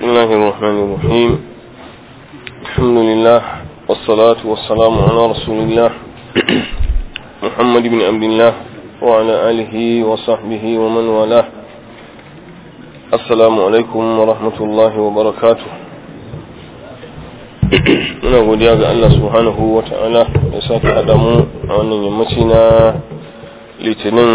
الله الرحمن الرحيم. الحمد لله والصلاة والسلام على رسول الله محمد بن عبد الله وعلى آله وصحبه ومن والاه. السلام عليكم ورحمة الله وبركاته. muna godiya ga Allah subhanahu wa ta'ala da sake haɗa mu a wannan yammaci na litinin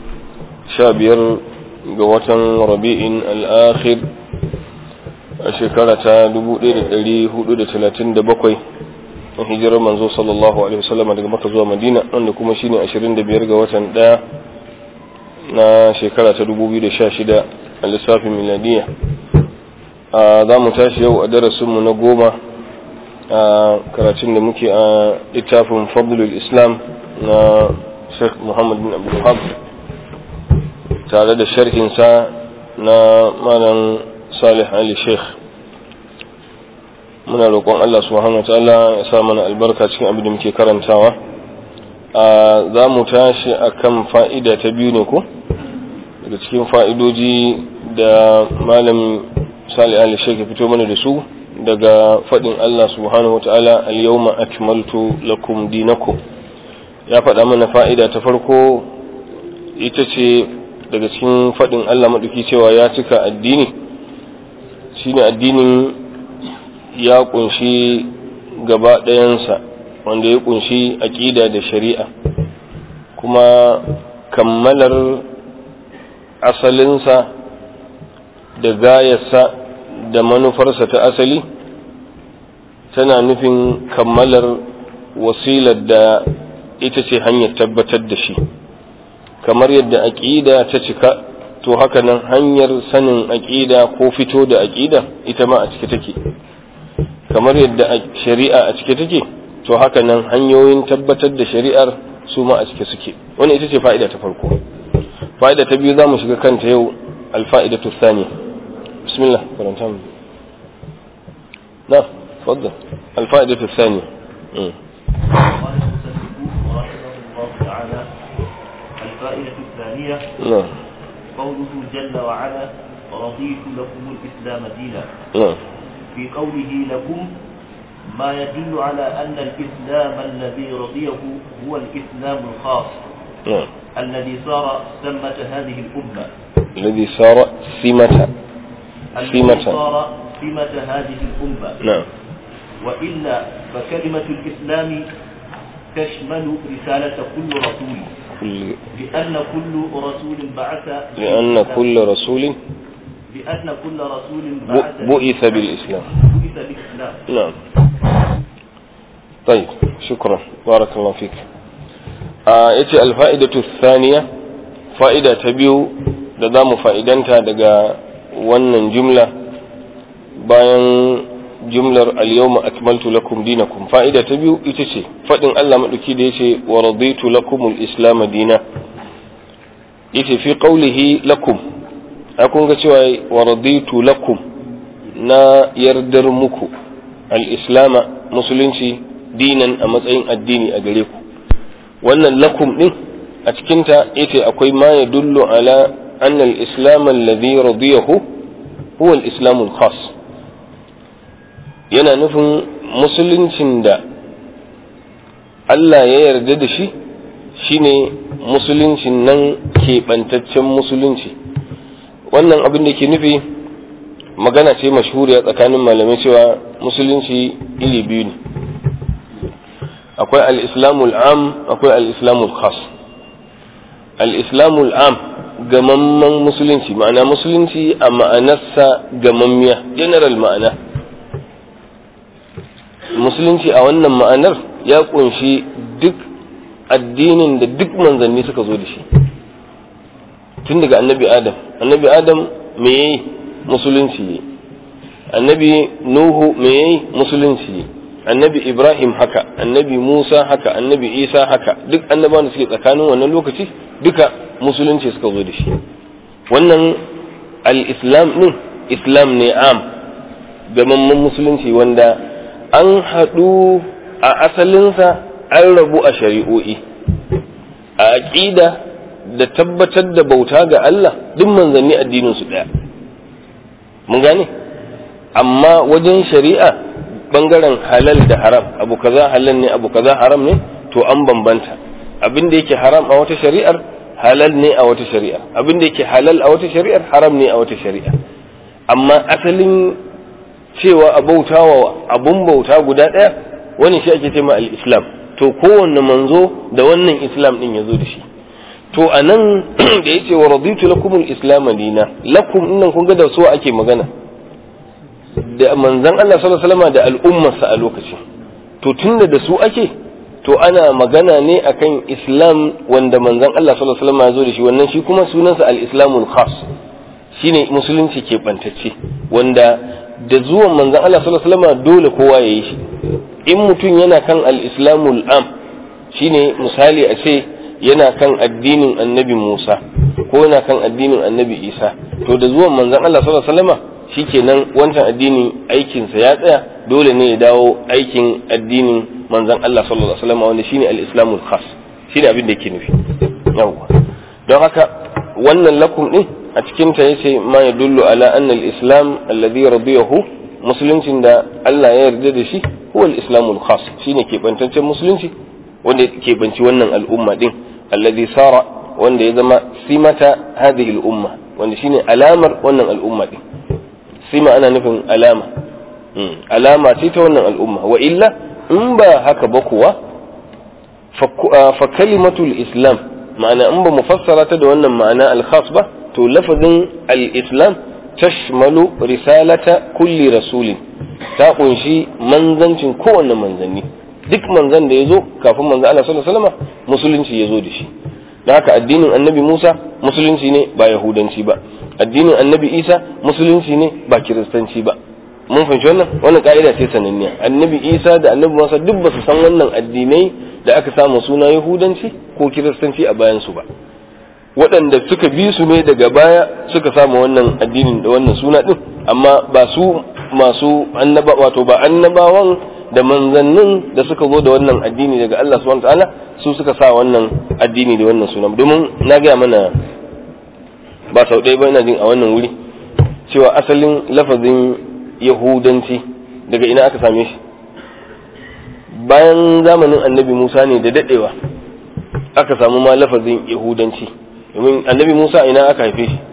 15 ga watan rabi'in al-akhir a shekara ta 1437 a hijirar manzo sallallahu alaihi wasallam daga Makka zuwa Madina, wanda kuma shine 25 ga watan 1 na shekara ta 2016 a lissafin miladiya. Za mu tashi yau a darasinmu na 10 a karatun da muke a littafin Fadlul Islam na Sheikh Muhammad bin Abdul Wahhab tare da sharhinsa na Malam Salih Ali Sheikh. Muna roƙon Allah subhanahu wa ta'ala ya sa mana albarka cikin abin da muke karantawa. Za mu tashi akan fa'ida ta biyu ne ko daga cikin fa'idoji da Malam Salih Ali Sheikh ya fito mana da su daga faɗin Allah subhanahu wa ta'ala al-yawma akmaltu lakum dinakum. Ya faɗa mana fa'ida ta farko ita ce daga cikin faɗin Allah maɗauki cewa ya cika addini, shine addinin ya ƙunshi gaba ɗayansa, wanda ya ƙunshi aƙida da shari'a, kuma kammalar asalinsa da gayarsa da manufarsa ta asali tana nufin kammalar wasilar da ita ce hanyar tabbatar da shi. Kamar yadda aƙida ta cika, to haka nan hanyar sanin aƙida ko fito da aƙida ita ma a cike take. Kamar yadda shari'a a cike take, to haka nan hanyoyin tabbatar da shari'ar su ma a cike suke. Wannan ita ce fa'ida ta farko. Fa'ida ta biyu za mu shiga kanta yau, alfa'idatu thaniya. Bismillah, karanta mu. Na, tfaddal. Alfa'idatu thaniya. الفائدة الثانية قوله جل وعلا رضيت لكم الإسلام دينا. في قوله لكم ما يدل على أن الإسلام الذي رضيه هو الإسلام الخاص الذي صار سمة هذه الأمة، الذي صار سمة هذه الأمة. نعم. وإلا فكلمة الإسلام تشمل رسالة كل رسول، لأن كل رسول بعث بعث بالإسلام. نعم. طيب، شكرا، بارك الله فيك. yace alfa'idatu thaniya, fa'ida ta biyu da zamu fa'idanta daga wannan jumla bayan jumlar al-yawma akmaltu lakum dinakum. Fa'ida ta biyu ita ce fadin Allah madauki da yace wa raditu lakum al-islam dina. Yace fi qawlihi lakum, kun ga cewa wa raditu lakum, na yardar muku al-islam musulunci dinan a matsayin addini a gare ku. Wannan lakum din a cikin ta yace akwai ma yadullu ala anna al-islam alladhi radiyahu huwa al-islam al-khas. Yana nufin musuluncin da Allah ya yarda da shi shine musuluncin nan keɓantaccen musulunci. Wannan abin da ke nufi magana ce mashhuriya tsakanin malamai cewa musulunci iri biyu ne. Akwai al-islamul am, akwai al-islamul khas. Al-islamul am gamamman musulunci, ma'ana musulunci a ma'anarsa gamammiya, general ma'ana. Musulunci a wannan ma'anar ya kunshi duk addinin da duk manzanni suka zo da shi, tun daga annabi adam me yayi musulunci yayi, annabi nuhu me yayi musulunci yayi, annabi ibrahim haka, annabi musa haka, annabi isa haka, duk annabawan da suke tsakanin wannan lokaci duka musulunci suka zo da shi. Wannan al-islam din islam ne am, gamamman musulunci wanda an haɗu a asalinsa, an rabu a shari'o'i, a aƙida da tabbatar da bauta ga Allah duk manzanni addinin su ɗaya. Mun gane? amma wajen shari'a bangaren halal da haram, abu kaza halal ne abu kaza haram ne, to an bambanta. Abin da yake haram a wata shari'ar halal ne a wata shari'ar, abin da yake halal a wata shari'ar haram ne a wata shari'ar. Amma asalin cewa a bautawa abun bauta guda ɗaya, wani shi ake cewa al-islam. To kowanne manzo da wannan islam din yazo da shi. To anan da yace wa raditu lakum al-islam dina, lakum innan kun ga da su ake magana da manzon Allah sallallahu alaihi wasallam da al'ummarsa a lokacin. To tunda da su ake, to ana magana ne akan islam wanda manzon Allah sallallahu alaihi wasallam yazo da shi, wannan shi kuma sunansa al-islamul khas, shine musulunci ke bantacce, wanda da zuwan manzon Allah sallallahu alaihi wasallam dole kowa yayi shi. In mutum yana kan al-islamul am, shine misali a ce yana kan addinin annabi Musa ko yana kan addinin annabi Isa, to da zuwan manzon Allah sallallahu alaihi wasallam shikenan wancan addinin aikinsa ya tsaya, dole ne ya dawo aikin addinin manzon Allah sallallahu alaihi wasallam wanda shine al-islamul khas, shine abin da yake nufi. Yawa don haka wannan lakum din a cikin ta yace ma yadullu ala anna al-islam alladhi radiyahu, musuluncin da Allah ya yarda da shi, huwa al-islamul khas, shine ke bantancen musulunci wanda ke banci wannan al'umma din, alladhi sara, wanda ya zama simata hadhihi al-umma, wanda shine alamar wannan al'umma din. Sima ana nufin alama, alama ce ta wannan al'umma. Wa illa in ba haka ba kuwa fa kalimatul islam, ma'ana in ba mu fassara ta da wannan ma'ana al-khas ba, to lafazin al-islam tashmalu risalata kulli rasulin, ta kunshi manzancin kowanne manzanni. Duk manzan da ya zo kafin manzan Allah sallallahu alaihi wasallam musulunci ya zo da shi. Da haka addinin annabi Musa musulunci ne ba yahudanci ba, addinin annabi Isa musulunci ne ba kiristanci ba. Mun fahimci wannan ka'ida ce sananniya. Annabi Isa da annabi Musa duk ba su san wannan addinai da aka samu suna yahudanci ko kiristanci a bayan su ba. Waɗanda suka bi su ne daga baya suka samu wannan addinin da wannan suna din, amma ba su masu annaba, wato ba annabawan da manzannin da suka zo da wannan addini daga Allah subhanahu wataala su suka sa wannan addini da wannan suna. Domin na gaya mana ba sau ɗaya ba, ina jin a wannan wuri cewa asalin lafazin yahudanci daga ina aka same shi. Bayan zamanin annabi Musa ne da daɗewa aka samu ma lafazin yahudanci, domin annabi Musa ina aka haife shi?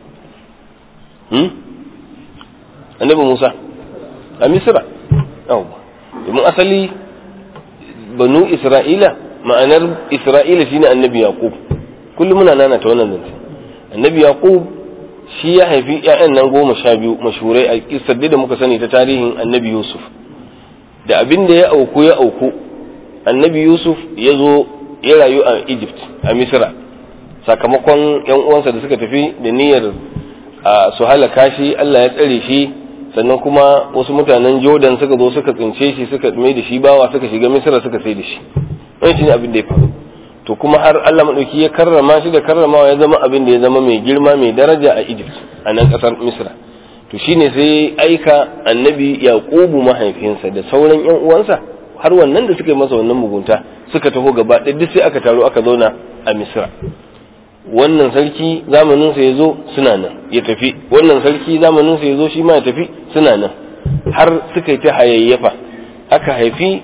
Annabi Musa a Misra. Domin asali banu Isra'ila, ma'anar Isra'ila shine annabi Yaqub. Kullum muna nana ta wannan zance. Annabi Yaqub shi ya haifi ƴaƴan nan 12 mashhurai a kissar da muka sani ta tarihin annabi Yusuf. Da abin da ya auku, annabi Yusuf ya zo ya rayu a Egypt, a Misra, sakamakon ƴan uwansa da suka tafi da niyyar su halaka shi, Allah ya tsare shi. Sannan kuma wasu mutanen Jordan suka zo suka tsince shi, suka mai da shi bawa, suka shiga Misra suka sai da shi. Wannan shine abin da ya faru. To kuma har Allah madauki ya karrama shi da karramawa, ya zama abin da ya zama mai girma mai daraja a Egypt, a nan kasar Misra. To shine sai aika annabi Yaqubu mahaifinsa da sauran ƴan uwansa, har wannan da suka yi masa wannan mugunta suka taho gaba ɗaya, duk sai aka taro aka zauna a Misra. Wannan sarki zamanin sa yazo suna nan ya tafi, wannan sarki zamanin sa yazo shi ma ya tafi suna nan, har suka yi ta hayayyafa. Aka haifi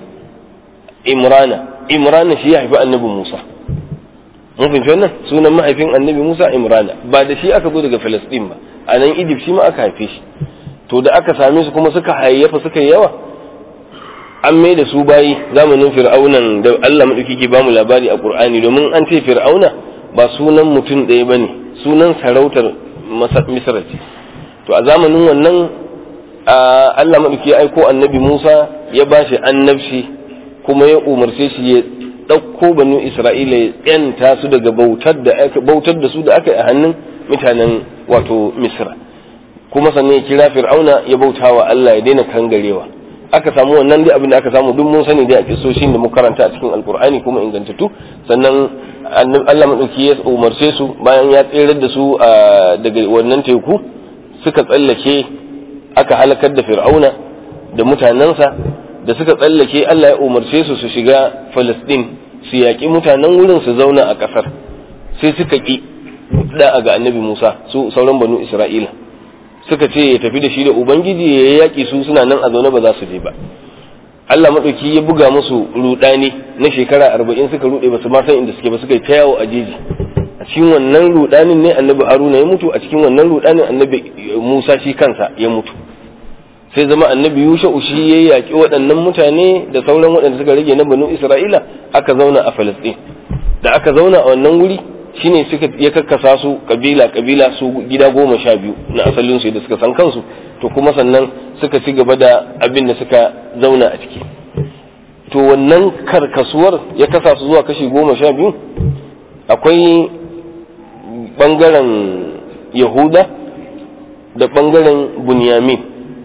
Imrana shi ya haifi annabi Musa. Mun fahimci wannan sunan mahaifin annabi Musa Imrana, ba da shi aka zo daga Palestine ba, a nan Egypt shi ma aka haife shi. To da aka same su kuma suka hayayyafa suka yi yawa, an mai da su bayi zamanin Fir'aunan da Allah madauki ke bamu labari a Qur'ani. Domin an ce Fir'auna ba sunan mutum ɗaya ba ne, sunan sarautar Misra ce. To a zamanin wannan Allah maɗauki ya aiko annabi Musa, ya ba shi annabci, kuma ya umarce shi ya ɗauko banu Isra'ila ya ‘yanta su daga bautar da su da aka yi a hannun mutanen wato Misra. Kuma sannan ya kira Fir'auna ya bauta wa Allah, ya daina kangarewa. Aka samu wannan dai abin da aka samu duk mun sani dai a kisoshin da muka karanta a cikin Alkur'ani kuma ingantattu. Sannan Allah maɗauki ya umarce su, bayan ya tserar da su daga wannan teku, suka tsallake, aka halakar da Fir'auna da mutanensa. Da suka tsallake, Allah ya umarce su su shiga Falasɗin, su yaƙi mutanen wurin su zauna a ƙasar. Sai suka ƙi da'a ga annabi Musa, su sauran banu Isra'ila, suka ce ya tafi da shi da ubangiji ya yaki su suna nan a zaune ba za su je ba. Allah madauki ya buga musu rudani na shekara 40 suka rude ba su ma san inda suke ba, suka yi ta yawo a jeji. A cikin wannan rudanin ne annabi Haruna ya mutu, a cikin wannan rudanin annabi Musa shi kansa ya mutu. Sai zama annabi Yusha'u shi ya yaki waɗannan mutane da sauran waɗanda suka rage na banu Isra'ila, aka zauna a Falastin. Da aka zauna a wannan wuri shine suka ya kakkasa su kabila su gida 12 na asalin su da suka san kansu, to kuma sannan suka ci gaba da abin da suka zauna a ciki. To wannan karkasuwar ya kasa su zuwa kashi 12. Akwai bangaren Yahuda da bangaren Bunyamin,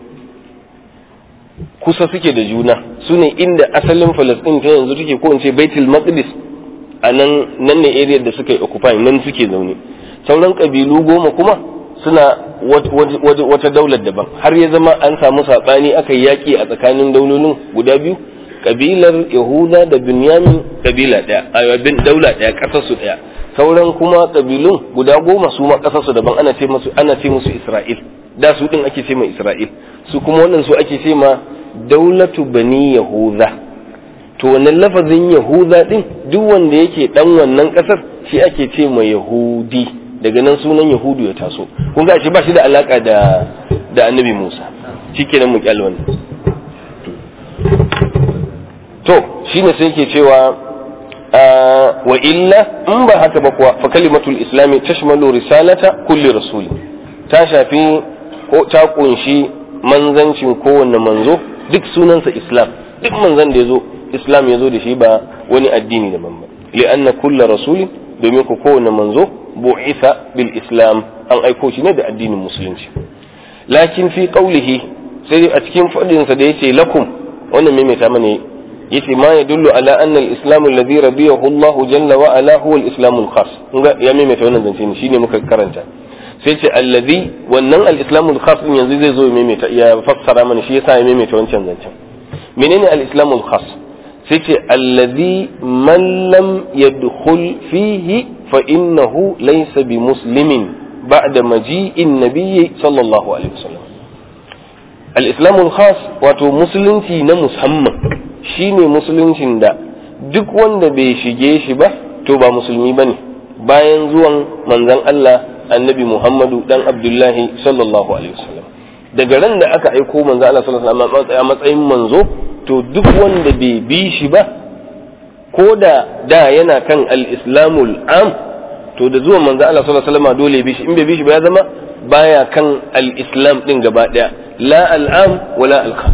kusa suke da juna, su ne inda asalin Falastin ta yanzu take, ko in ce Baitul Maqdis, a nan ne area da suka yi occupy, nan suke zaune. Sauran kabilu 10 kuma suna wata daular daban, har ya zama an samu saɓani, aka yi yaƙi a tsakanin daulolin guda biyu, kabilar Yahuda da Binyamin kabila ɗaya, a daula ɗaya, ƙasar su ɗaya. Sauran kuma kabilun guda 10 su ma ƙasar su daban, ana ce musu Isra'il. Da su din ake ce ma Isra'il, su kuma wannan su ake ce ma daulatu Bani Yahuda. To wannan lafazin Yahuda din, duk wanda yake dan wannan ƙasar shi ake ce ma Yahudi. Daga nan sunan Yahudu ya taso. Kun ga shi ba shi da alaka da Annabi Musa. Shikenan mu kyale wannan. To shine sai yake cewa wa illa in ba haka ba kuwa fa kalimatul islami tashmalu risalata kulli rasuli, ta shafi ko ta kunshi manzancin kowanne manzo, duk sunansa Islam, duk manzon da yazo Islam yazo da shi, ba wani addini daban ba. li'anna kullu rasulin, domin ko kowanne manzo bu'itha bil islam, an aiko shi ne da addinin musulunci. Lakin fi qawlihi, sai a cikin fadin sa da yace lakum, wannan maimaita mana yace ma yadullu ala anna al-islam alladhi radiyahu Allah jalla wa ala huwa al-islam al-khas. Ya maimaita wannan zance ne, shine muka karanta. Sai ce alladhi, wannan al-islam al-khas din yanzu zai zo ya maimaita, ya fassara mana, shi yasa ya maimaita wancan zancen. Menene al-islam al-khas? sai ce alladhi man lam yadkhul fihi fa innahu laysa bi muslimin ba'da maji'in nabiyyi sallallahu alaihi wasallam. al-islam al-khas wato musulunci na musamman, shine musuluncin da duk wanda bai shige shi ba to ba musulmi bane bayan zuwan manzon Allah annabi Muhammadu dan Abdullahi sallallahu alaihi wasallam. Daga ran da aka aiko manzon Allah sallallahu alaihi wasallam a matsayin manzo, to duk wanda bai bi shi ba, ko da yana kan al-islamul am, to da zuwan manzon Allah sallallahu alaihi wasallam dole bi shi, in bai bi shi ba ya zama baya kan al-islam din gaba daya, la al-am wala al-khas.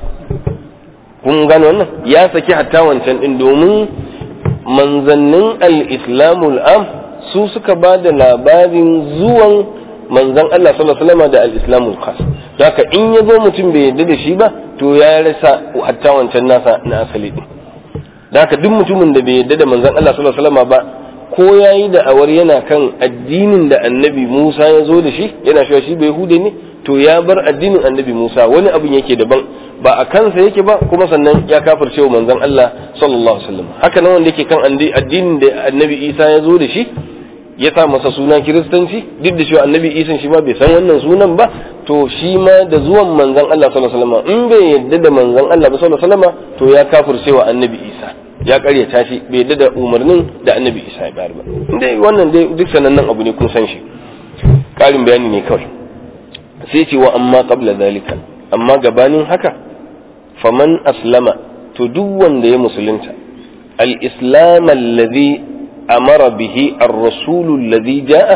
kun gano wannan ya saki hatta wancan din, domin manzannin al-islamul am su suka ba da labarin zuwan manzan Allah sallallahu alaihi wasallam da al-islamul khas. Haka in ya zo mutum bai yarda da shi ba, to ya rasa hatta wancan nasa na asali din. Haka duk mutumin da bai yarda da manzan Allah sallallahu alaihi wasallam ba, ko yayi da awar yana kan addinin da annabi Musa ya zo da shi, yana cewa shi bai hude ne, to ya bar addinin annabi Musa, wani abin yake daban, ba a kansa yake ba, kuma sannan ya kafirce wa manzon Allah sallallahu alaihi wasallam. Haka nan wanda yake kan addinin da annabi Isa ya zo da shi, ya sa masa suna kiristanci, duk da cewa annabi Isa shi ma bai san wannan sunan ba, to shi ma da zuwan manzon Allah sallallahu alaihi wasallam, in bai yadda da manzon Allah sallallahu alaihi wasallam, to ya kafirce wa annabi Isa, ya karyata shi, bai yadda da umarnin da annabi Isa ya bayar ba. Dai wannan dai duk sanannen abu ne, kun san shi, karin bayani ne kawai. Sai ce wa amma qabla zalika, amma gabanin haka, faman aslama, to duk wanda ya musulunta, al-islam alladhi amara bihi ar-rasul alladhi jaa,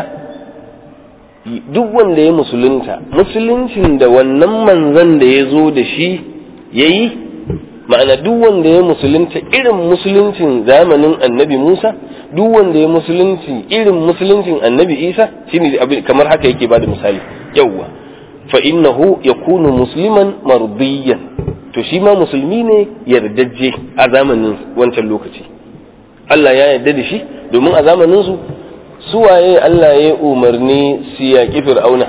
duk wanda ya musulunta musuluncin da wannan manzon da ya zo da shi yayi, ma'ana duk wanda ya musulunta irin musuluncin zamanin annabi Musa, duk wanda ya musulunci irin musuluncin annabi Isa, shine kamar haka yake bada misali. Yawwa, fa innahu yakunu musliman mardiyan, to shi ma musulmi ne yardajje a zamanin wancan lokaci. Allah ya yarda da shi, domin a zamanin su suwaye Allah ya umarni su yaƙi Fir'auna,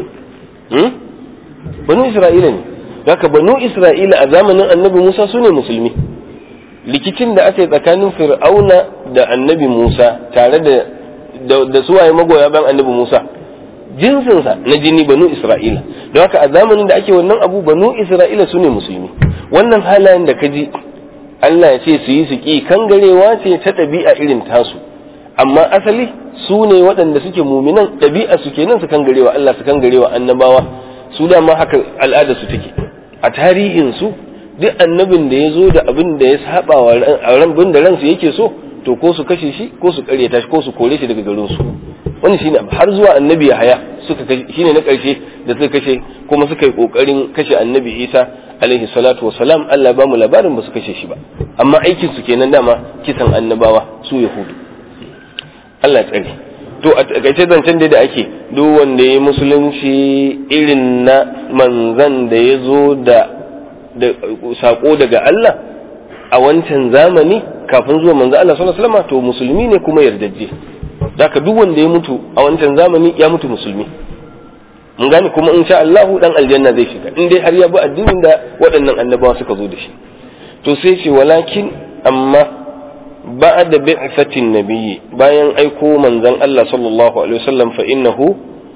banu Isra'ila ne. Haka banu Isra'ila a zamanin annabi Musa su ne musulmi. Rikicin da aka yi tsakanin Fir'auna da annabi Musa, tare da suwaye magoya bayan annabi Musa, jinsinsa na jini banu Isra'ila. Don haka a zamanin da ake wannan abu banu Isra'ila su ne musulmi. Wannan halayen da ka ji Allah ya ce su yi su ƙi kangarewa ce ta ɗabi'a irin tasu, amma asali su ne waɗanda suke muminan, ɗabi'a su kenan su kangarewa Allah, su kangarewa annabawa, su dama haka al'ada su take. A tarihin su duk annabin da ya zo da abin da ya saba wa abin da ransu yake so, to ko su kashe shi ko su karyata shi ko su kore shi daga garin su. Wannan shine har zuwa annabi Yahaya suka kashe, shine na ƙarshe da suka kashe, kuma suka yi kokarin kashe annabi Isa alaihi salatu wassalam. Allah ba mu labarin ba su kashe shi ba, amma aikin su kenan dama kisan annabawa su Yahudu. Allah tsare. To a takaice zancen da ake duk wanda ya musulunci irin na manzan da ya zo da sako daga Allah a wancan zamani kafin zuwa manzo Allah sallallahu alaihi wasallam, to musulmi ne kuma yardajje. Zaka duk wanda ya mutu a wancan zamani ya mutu musulmi. Mun gane, kuma insha Allah dan aljanna zai shiga in dai har ya bi addinin da waɗannan annabawa suka zo da shi. To sai ce walakin amma ba'da bi'fatin nabiyyi, bayan aiko manzon Allah sallallahu alaihi wasallam, fa innahu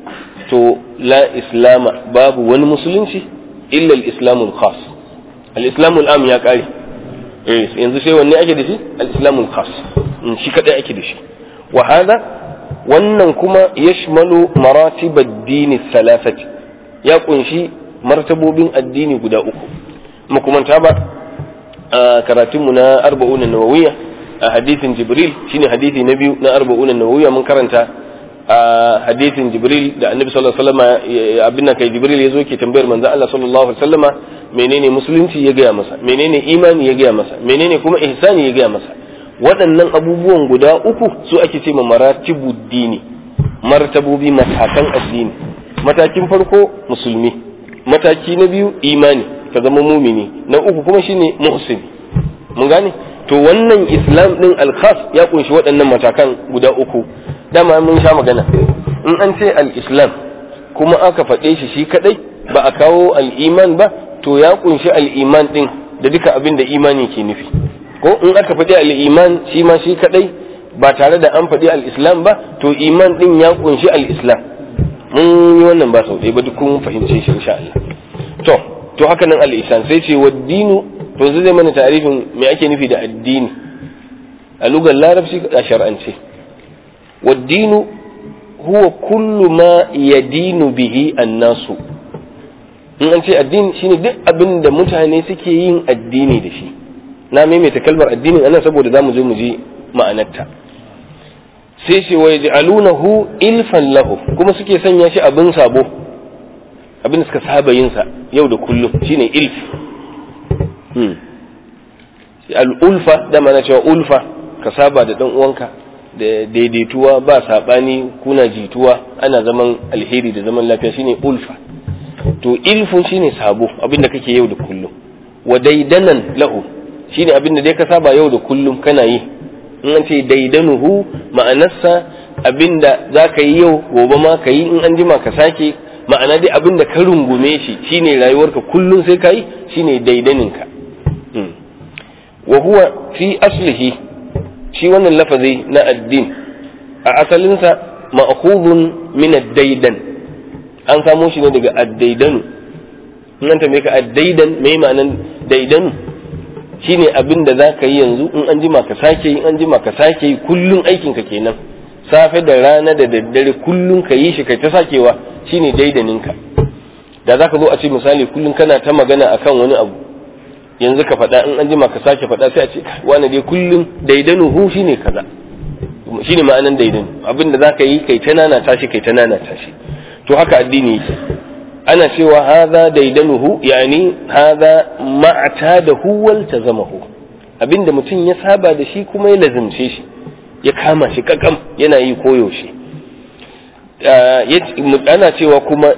to la islama, babu wani musulunci illa al-islamul khas. Al-islamul am ya kare, yanzu sai wanne ake da shi? Al-islamul khas, shi kadai ake da shi. Wa hada wannan kuma yashmalu maratib ad-din thalathati, ya kunshi martabobin addini guda uku. Mu kuma ta ba karatunmu na 40 an-nawawiyya a hadithin Jibril, shine hadithi na biyu na 40 an-nawawiyya, mun karanta a hadithin Jibril da Annabi sallallahu alaihi wasallam, abin kai Jibril yazo ke tambayar manzo Allah sallallahu alaihi wasallama menene musulunci, ya gaya masa, menene imani ya gaya masa, menene kuma ihsani ya gaya masa. Waɗannan abubuwan guda uku su ake ce ma maratibud dini, martabobi, matakan addini. Matakin farko musulmi, mataki na biyu imani, ka zama mumini, na uku kuma shine muhsin. Mun gane? To wannan islam din al-khas ya kunshi waɗannan matakan guda uku. Dama mun sha magana, in an ce al-islam kuma aka faɗe shi kadai ba a kawo al-iman ba, to ya kunshi al-iman din da duka abin da imani ke nufi. Ko in aka faɗi al-iman shi ma shi kadai ba tare da an faɗi al-islam ba, to iman din ya kunshi al-islam. Mun yi wannan ba sau ɗaya ba, duk kun fahimce shi insha Allah. To haka nan al-ihsan, sai ce wa dinu, to zai mana ta'arifin me ake nufi da addini a lugar larabci a shar'ance. Wa dinu huwa kullu ma yadinu bihi an-nasu. In an ce addini shine duk abin da mutane suke yin addini da shi. Na maimaita kalmar addinin anan saboda zamu zo mu ji ma'anarta. Sai ce wa yaj'alunahu ilfan lahu, kuma suke sanya shi abin sabo, abin da suka saba yin sa yau da kullum, shine ilf. Al-ulfa da mana cewa ulfa, ka saba da dan uwanka da daidaituwa, ba sabani, kuna jituwa, ana zaman alheri da zaman lafiya, shine ulfa. To ilfun shine sabo, abin da kake yau da kullum. Wa daidanan lahu, shine abin da dai ka saba yau da kullum kana yi. In an ce daidanuhu, ma'anarsa abin da za ka yi yau gobe ma ka yi, in an jima ka sake, ma'ana dai abin da ka rungume shi shine rayuwarka kullum sai ka yi, shine daidaninka. Wa huwa fi aslihi, shi wannan lafazi na addin a asalinsa ma'khudun min ad-daidan, an samo shi ne daga ad-daidanu. In an tambaye ka ad-daidan me ma'anan daidanu, shine abin da za ka yi yanzu, in an jima ka sake yi, in an jima ka sake yi, kullum aikinka kenan, safe da rana da daddare kullum ka yi shi kai ta sakewa, shine daidaninka. Da za ka zo a ce misali kullum kana ta magana akan wani abu, yanzu ka faɗa, in an jima ka sake faɗa, sai a ce wani dai kullum daidanuhu shine kaza, shine ma'anan daidanu, abin da za ka yi kai ta nana tashi, kai ta nana tashi. To haka addini yake. Ana cewa hadha daidanuhu, yani hadha ma'tadahu wal tazamahu, abinda mutum ya saba da shi kuma ya lazimce shi, ya kama shi kakam yana yi koyaushe. Ana cewa kuma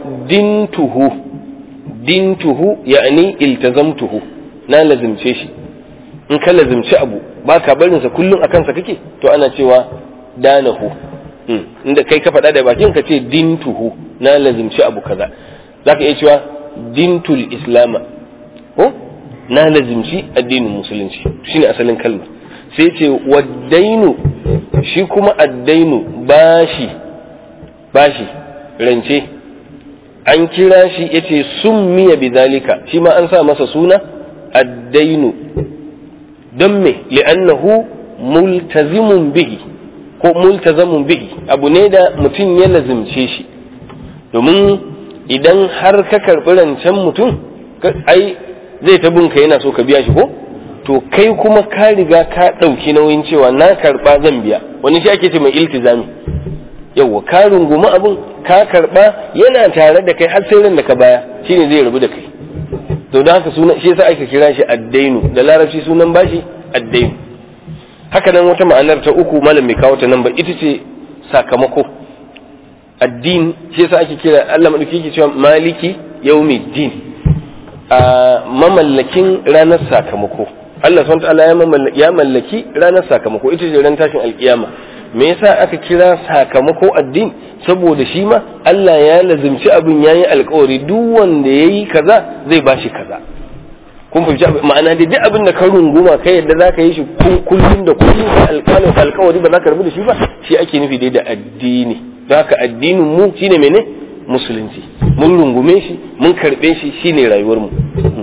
dintuhu yani iltazamtuhu, na lazimce shi. In ka lazimci abu ba ka barinsa kullum a kansa kake, to ana cewa danahu. Inda kai ka faɗa da bakin ka ce dintuhu, na lazimci abu kaza. Za ka iya cewa dintul islama, ko na lazimci addinin musulunci, shine asalin kalma. Sai ce waddainu, shi kuma addainu bashi, rance an kira shi yace summiya bidhalika shi ma an sa masa suna ad-dainu don me li'annahu multazimun bihi ko multazamun bihi abu ne da mutum ya lazimce shi domin idan har ka karɓi rancen mutum ai zai ta binka yana so ka biya shi ko to kai kuma ka riga ka ɗauki nauyin cewa na karɓa zan biya wani shi ake ce mai iltizami yawwa ka rungumi abin ka karɓa yana tare da kai har sai ran da ka baya shine zai rabu da kai to don haka suna shi yasa aka kira shi addainu da larabci sunan bashi addainu haka nan wata ma'anar ta uku malam mai kawo ta nan ba ita ce sakamako addin shi yasa ake kira Allah madauki yake cewa maliki yawmiddin a mamallakin ranar sakamako Allah subhanahu wataala ya mallaki ranar sakamako ita ce ran tashin alkiyama me yasa aka kira sakamako addin saboda shi ma Allah ya lazimci abin yayi alƙawari duk wanda yayi kaza zai bashi kaza kun fahimci ma'ana da duk abin da ka runguma kai yadda zaka yi shi kullum da kullum alƙawari ba za ka rabu da shi ba shi ake nufi dai da addini don haka addinin mu shine mene musulunci mun rungume shi mun karbe shi shine rayuwar mu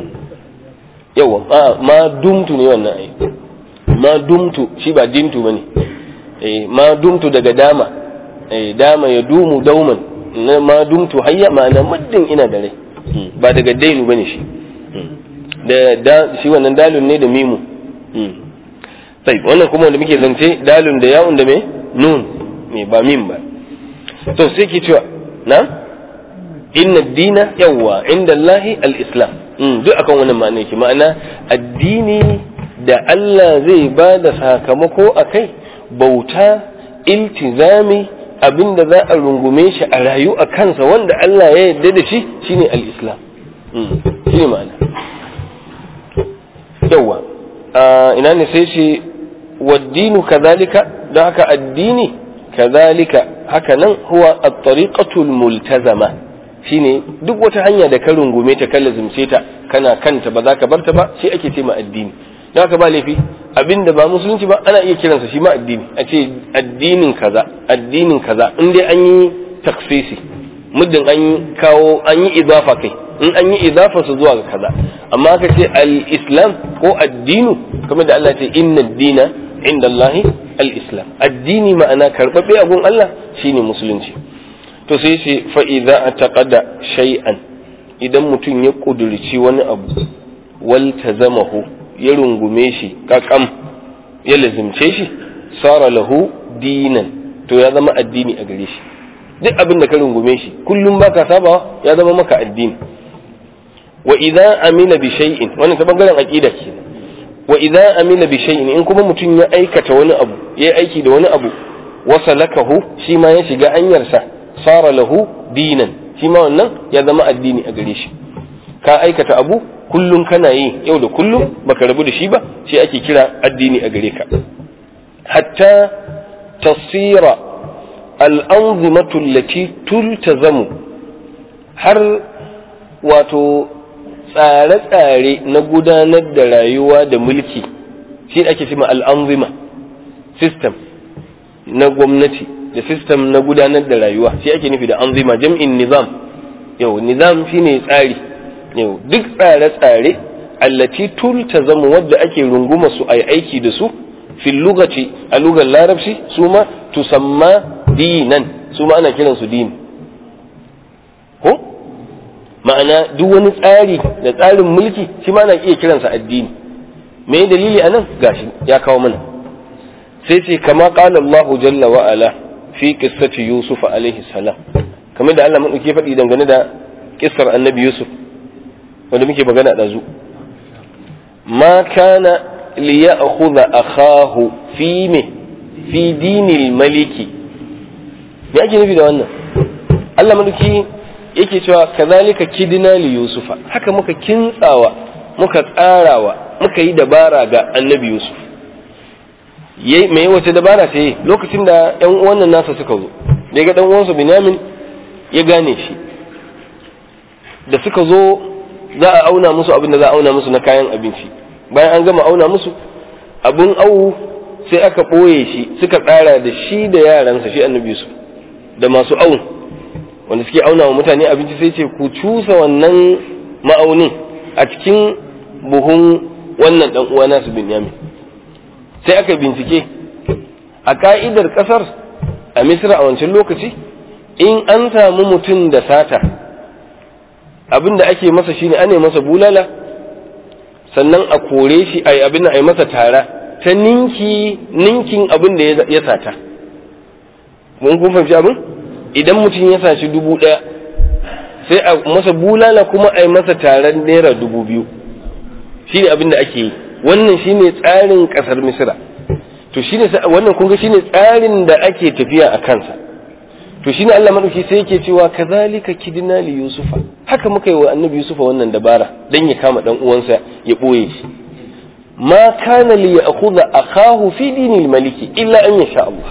yawa ma dumtu ne wannan ai ma dumtu shi ba dintu bane ma dumtu daga dama dama ya dumu dauman ma dumtu hayya ma'ana muddin ina da rai ba daga dainu bane shi da shi wannan dalun ne da mimu sai wannan kuma wanda muke zance dalun da ya'un da me nun me ba mim ba to sai ki cewa na inna ad-dina yawwa inda Allahi al-islam duk akan wannan ma'ana yake ma'ana addini da Allah zai ba da sakamako akai bauta iltizami abinda za a rungume shi a rayu a kansa wanda Allah ya yarda da shi shine al-islam shine ma'ana yawa ina ne sai ce waddinu kadhalika da haka addini kadhalika haka nan huwa at-tariqatu al-multazama shine duk wata hanya da ka rungume ta kallazumce ta kana kanta ba za ka barta ba shi ake ce ma addini da haka ba laifi abinda ba musulunci ba ana iya kiransa shi ma addini a ce addinin kaza in dai an yi taksisi muddin an kawo an yi idafa kai in an yi idafa su zuwa ga kaza amma aka ce al-islam ko addinu kamar da Allah ce inna ad-dina inda Allah al-islam addini ma'ana karbabbe a gun Allah shine musulunci to sai ce fa idza ataqada shay'an idan mutum ya kudurci wani abu wal tazamahu ya rungume shi kakam ya lazimce shi sara lahu dinan to ya zama addini a gare shi duk abin da ka rungume shi kullum baka sabawa ya zama maka addini wa idza amila bi shay'in wannan ta bangaren aqida kenan wa idza amila bi shay'in in kuma mutum ya aikata wani abu ya aiki da wani abu wasalakahu shi ma ya shiga hanyarsa sara lahu dinan shi ma wannan ya zama addini a gare shi ka aikata abu kullum kana yi yau da kullum baka rabu da shi ba shi ake kira addini a gare ka hatta tasira al-anzimatu allati tultazamu har wato tsare-tsare na gudanar da rayuwa da mulki shi ake cewa al-anzima system na gwamnati da system na gudanar da rayuwa shi ake nufi da anzima jam'in nizam yau nizam shine tsari yau duk tsare-tsare allati tultazamu wadda ake runguma su ai aiki da su fil lugati a lugar larabci su ma tusamma dinan su ma ana kiran su din ko ma'ana duk wani tsari da tsarin mulki shi ma ana iya kiransa addini me dalili anan gashi ya kawo mana sai ce kama qala Allahu jalla wa ala fi qissati Yusuf alaihi salam kamar da Allah mun faɗi dangane da kissar annabi Yusuf wanda muke magana da zu ma kana li ya'khudha akhahu fi dinil maliki me ake nufi da wannan Allah madauki yake cewa kazalika kidna li yusufa haka muka kintsawa muka tsarawa muka yi dabara ga annabi Yusuf yayi mai wace dabara sai lokacin da ƴan uwan nan nasa suka zo da ga dan uwansa Binyamin ya gane shi da suka zo za a auna musu abin da za a auna musu na kayan abinci bayan an gama auna musu abin awu sai aka ɓoye shi suka tsara da shi da yaransa shi annabi Yusuf da masu awun wanda suke auna wa mutane abinci, sai ce ku cusa wannan ma'aunin a cikin buhun wannan dan uwa nasu Binyamin. Sai aka bincike a ka'idar kasar a Misra a wancan lokaci, in an samu mutum da sata, abinda ake masa shine ane masa bulala, sannan a kore shi ai abin ai masa tara ta ninkin abin da ya sata. Mun kun fahimci abin? Idan mutum ya saci 1,000 sai a masa bulala kuma ai masa taron naira 2,000. Shine abin da ake yi. Wannan shine tsarin kasar Misra. To shine wannan kun ga shine tsarin da ake tafiya a kansa. To shine Allah madauki sai yake cewa kazalika kidna li yusufa, haka muka yi wa annabi yusufa wannan dabara dan ya kama dan uwansa ya boye shi. Ma kana li ya'khudha akahu fi dinil maliki illa an yasha Allah.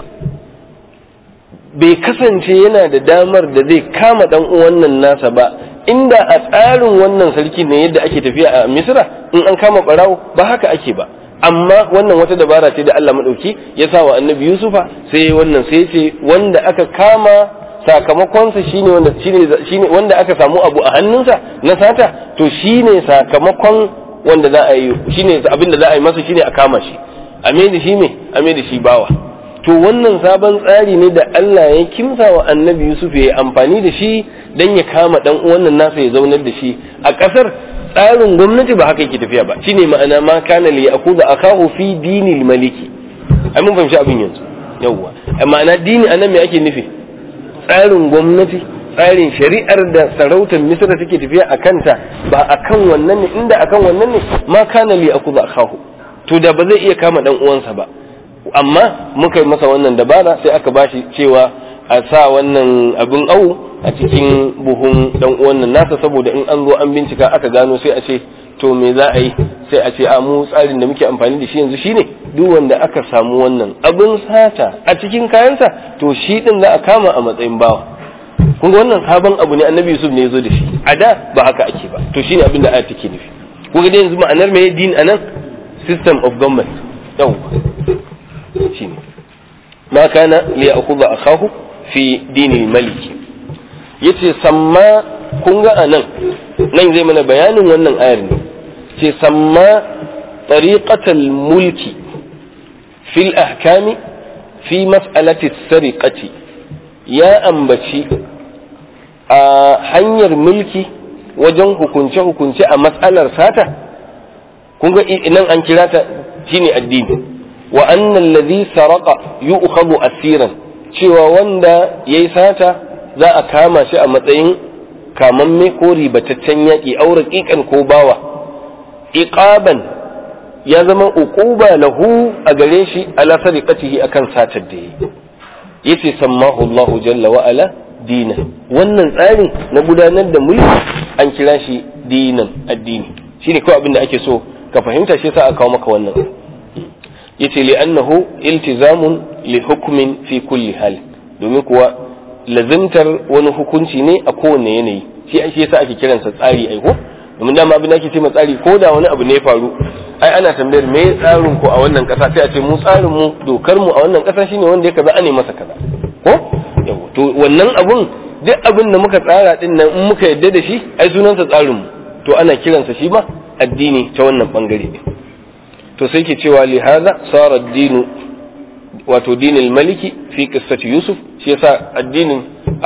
Bai kasance yana da damar da zai kama dan uwan nan nasa ba, inda a tsarin wannan sarki ne yadda ake tafiya a Misra, in an kama barawo ba haka ake ba. Amma wannan wata dabara ce da Allah madauki ya sa wa annabi Yusufa, sai wannan sai ce wanda aka kama sakamakonsa shine wanda aka samu abu a hannunsa na sata, to shine sakamakon wanda za a yi, shine abin da za a yi masa shine a kama shi, a mai da shi a mai da shi bawa. To wannan sabon tsari ne da Allah ya kimsa wa annabi Yusuf ya amfani da shi dan ya kama dan uwan nan nasa ya zaunar da shi a kasar. Tsarin gwamnati ba haka yake tafiya ba, shine ma'ana ma kana li ya'khudha akahu fi dinil maliki. Ai mun fahimci abin yanzu. Yawwa. Ma'ana dini anan me ake nufi? Tsarin gwamnati, tsarin shari'ar da sarautar Misra take tafiya a kanta, ba akan wannan ne, inda akan wannan ne ma kana li ya'khudha akahu. To da ba zai iya kama dan uwansa ba. Amma muka yi masa wannan dabara sai aka bashi cewa a sa wannan abin au a cikin buhun dan uwan nan nasa, saboda in an zo an bincika aka gano sai a ce to me za a yi, sai a ce a mu tsarin da muke amfani da shi yanzu shine duk wanda aka samu wannan abin sata a cikin kayansa to shi din za a kama a matsayin bawa. kun ga wannan sabon abu ne annabi Yusuf ne ya zo da shi, a da ba haka ake ba. To shine abin da ayat take nufi. kun ga yanzu ma'anar me din anan, system of government. Yau shine ma kana li ya'khudha akahu fi dinil maliki. Yace samma, kun ga anan nan zai mana bayanin wannan ayar ne, ce samma tariqatal mulki fil ahkami fi mas'alati sariqati, ya ambaci a hanyar mulki wajen hukunce a matsalar sata. kun ga nan an kira ta shine addini. Wa anna alladhi saraqa yu'khadhu asiran, cewa wanda yayi sata za a kama shi a matsayin kamamme ko ribataccen yaƙi, aure ƙiƙan ko bawa. Iqaban, ya zama uquba lahu a gare shi ala sariqatihi akan satar da yayi. Yace sammahu Allah jalla wa ala dinan. Wannan tsarin na gudanar da mulki an kira shi dinan, addini. Shine kawai abin da ake so ka fahimta, shi yasa aka kawo maka wannan. Yace li annahu iltizamun li hukmin fi kulli hal, domin kuwa lazimtar wani hukunci ne a kowane yanayi. Shi yasa ake kiransa tsari, ai ko domin dama abin da ake cewa tsari, ko da wani abu ne ya faru, ai ana tambayar me tsarin ku a wannan kasa, sai a ce mu tsarin mu, dokar mu a wannan kasa shine wanda ya kaza ane masa kaza, ko yawa. To wannan abun, duk abin da muka tsara din nan in muka yadda da shi, ai sunansa tsarin mu, to ana kiransa shi ma addini ta wannan bangare ne. To sai ke cewa li hadha sara ad-dinu, wato dinil maliki fi qissati Yusuf. Shi yasa addinin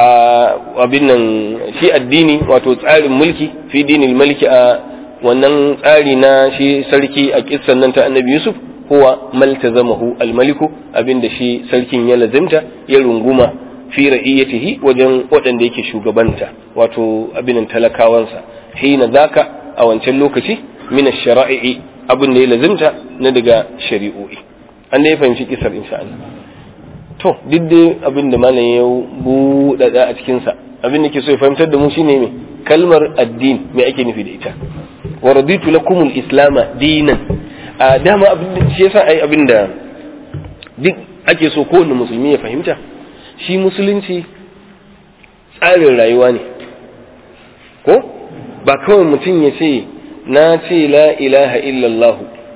abin nan, shi addini wato tsarin mulki fi dinil maliki a wannan tsari na shi sarki a kissan nan ta annabi Yusuf, huwa maltazamahu al-maliku, abinda shi sarkin ya lazimta ya runguma fi ra'iyatihi wajen waɗanda yake shugabanta, wato abin talakawansa. Hina zaka, a wancan lokaci, min ash-shara'i, abin da ya lazimta na daga shari'o'i. An da ya fahimci kisar insha Allah. To duk dai abin da malam ya buɗaɗa a cikinsa, abin da ke so ya fahimtar da mu shine me kalmar addini, me ake nufi da ita. Wa raditu lakumul islama dinan. A dama abin da shi yasa ai abin da duk ake so kowanne musulmi ya fahimta, shi musulunci tsarin rayuwa ne, ko ba kawai mutum ya ce na ce la ilaha illallah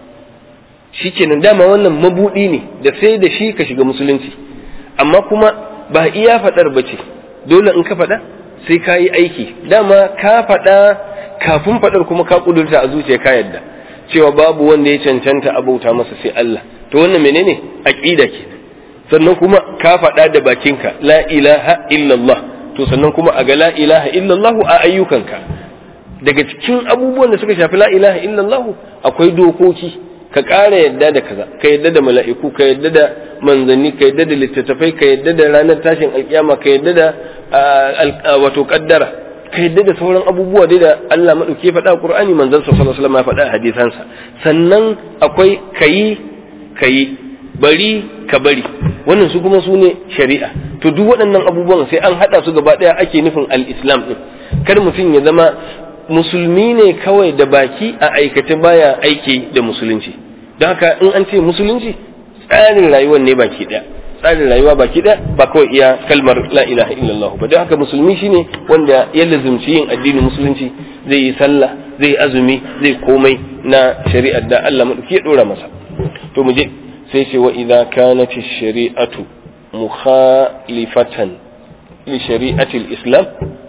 shikenan. Dama wannan mabudi ne da sai da shi ka shiga musulunci, amma kuma ba iya fadar bace, dole in ka fada sai ka yi aiki. Dama ka faɗa, kafin faɗar kuma ka ƙudurta a zuciya ka yadda cewa babu wanda ya cancanta abauta masa sai Allah. To wannan menene? Aqida kenan. Sannan kuma ka faɗa da bakinka la ilaha illallah, to sannan kuma a ga la ilaha illallah a ayyukanka. Daga cikin abubuwan da suka shafi la ilaha illallah akwai dokoki, ka ƙara yadda da kaza, ka yadda da mala'iku, ka yadda da manzanni, ka yadda da littattafai, ka yadda da ranar tashin alkiyama, ka yadda da wato kaddara, ka yadda da sauran abubuwa dai da Allah madauke faɗa Qur'ani, manzon sallallahu alaihi wasallam ya faɗa a hadisansa. Sannan akwai kayi bari ka bari, wannan su kuma su ne shari'a. To duk waɗannan abubuwan sai an haɗa su gaba ɗaya ake nufin al-islam ɗin. Kar mutum ya zama musulmi ne kawai da baki, a aikace baya aiki da musulunci. Don haka in an ce musulunci, tsarin rayuwar ne baki ɗaya, tsarin rayuwa baki ɗaya, ba kawai iya kalmar la ilaha illallah ba. Don haka musulmi shine wanda ya lazimci yin addinin musulunci, zai yi sallah, zai yi azumi, zai komai na shari'ar da Allah madauki ya dora masa. To mu je sai ce wa idza kanat ash-shari'atu mukhalifatan li shari'ati al-islam,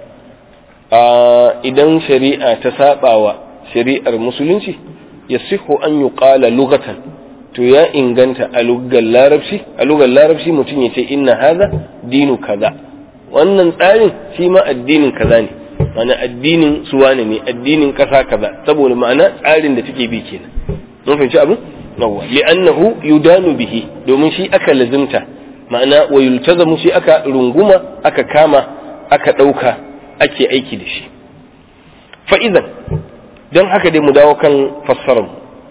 idan shari'a ta sabawa shari'ar musulunci, yasihu an yuqala lughatan, to ya inganta a lugar larabci mutum ya ce inna hadha dinu kaza, wannan tsarin shi ma addinin kaza ne, ma'ana addinin suwane ne, addinin kasa kaza, saboda ma'ana tsarin da take bi kenan. mun fahimci abin yawa li'annahu yudanu bihi, domin shi aka lazimta, ma'ana wa yultazamu, shi aka runguma, aka kama, aka dauka, ake aiki da shi. Fa idan dan haka dai mu dawo kan fassarar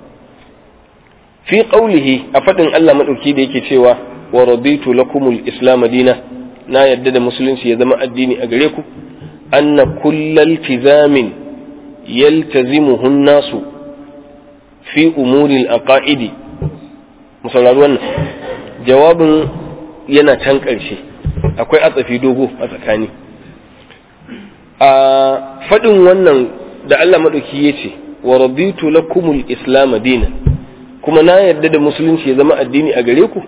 fi qawlihi, a fadin Allah madauki da yake cewa wa raditu lakumul islam dina, na yadda da musulunci ya zama addini a gare ku, anna kullal tizamin yaltazimuhu an-nasu fi umuri al-aqaidi. musaurari wannan jawabin yana can ƙarshe, akwai atsafi dogo a tsakani. A faɗin wannan da Allah maɗauki ya ce wa raditu lakumul islam dinan, kuma na yarda da musulunci ya zama addini a gare ku,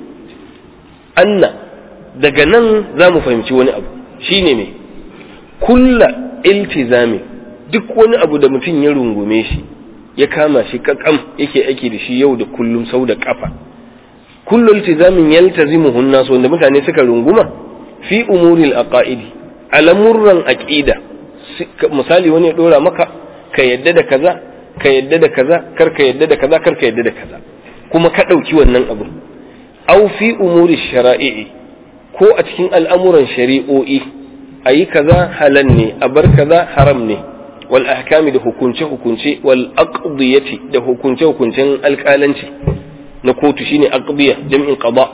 anna daga nan za mu fahimci wani abu, shine me kulla iltizami, duk wani abu da mutum ya rungume shi, ya kama shi kakam, yake aiki da shi yau da kullum sau da kafa, kullu iltizamin yaltazimuhu an-nas, wanda mutane suka runguma fi umuril aqaidi, alamurran aqida. Misali wani ya dora maka ka yadda da kaza, ka yadda da kaza, kar ka yadda da kaza, kar ka yadda da kaza, kuma ka dauki wannan abu. Aw fi umuri shara'i, ko a cikin al'amuran shari'o'i, ayi kaza halal ne, a bar kaza haram ne, wal ahkami, da hukunce hukunce, wal aqdiyati, da hukunce hukuncen alƙalanci na kotu, shine aqdiya jam'in qada.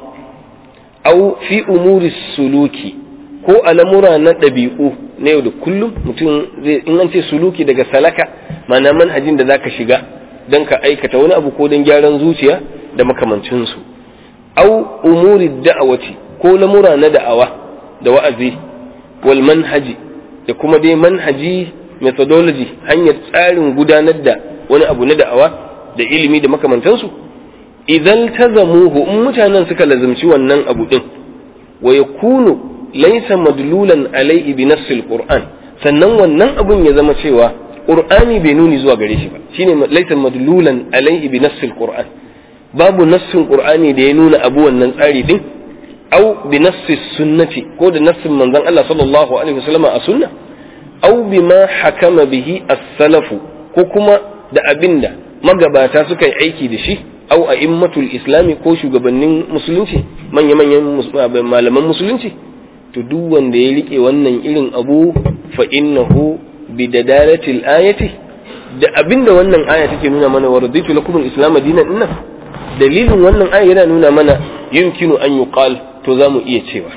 Aw fi umuri suluki, ko al'amura na ɗabi'u na yau da kullum, mutum zai, in an ce suluki daga salaka, ma'ana manhajin da zaka shiga don ka aikata wani abu ko don gyaran zuciya da makamancinsu. Au umuri da'awati, ko lamura na da'awa da wa'azi, wal manhaji, da kuma dai manhaji, methodology, hanyar tsarin gudanar da wani abu na da'awa da ilimi da makamantansu. Idan tazamuhu, in mutanen suka lazimci wannan abu din, wa yakunu laysa madlulan alayhi bi nassil qur'an, sannan wannan abun ya zama cewa qur'ani bai nuni zuwa gare shi ba, shine laysa madlulan alayhi bi nassil qur'an, babu nassin qur'ani da ya nuna abu wannan tsari din, au bi nassis sunnati, ko da nassin manzon Allah sallallahu alaihi wasallam a sunna, au bima hakama bihi as-salafu, ko kuma da abinda magabata suka yi aiki da shi, au a'immatul islami, ko shugabannin musulunci, manya-manyan malaman musulunci. To duk wanda ya rike wannan irin abu, fa innahu bidadalatil ayati, da abinda wannan aya take nuna mana, wa raditu lakum al-islam dinan, inna dalilin wannan aya yana nuna mana yumkinu an yuqal, to zamu iya cewa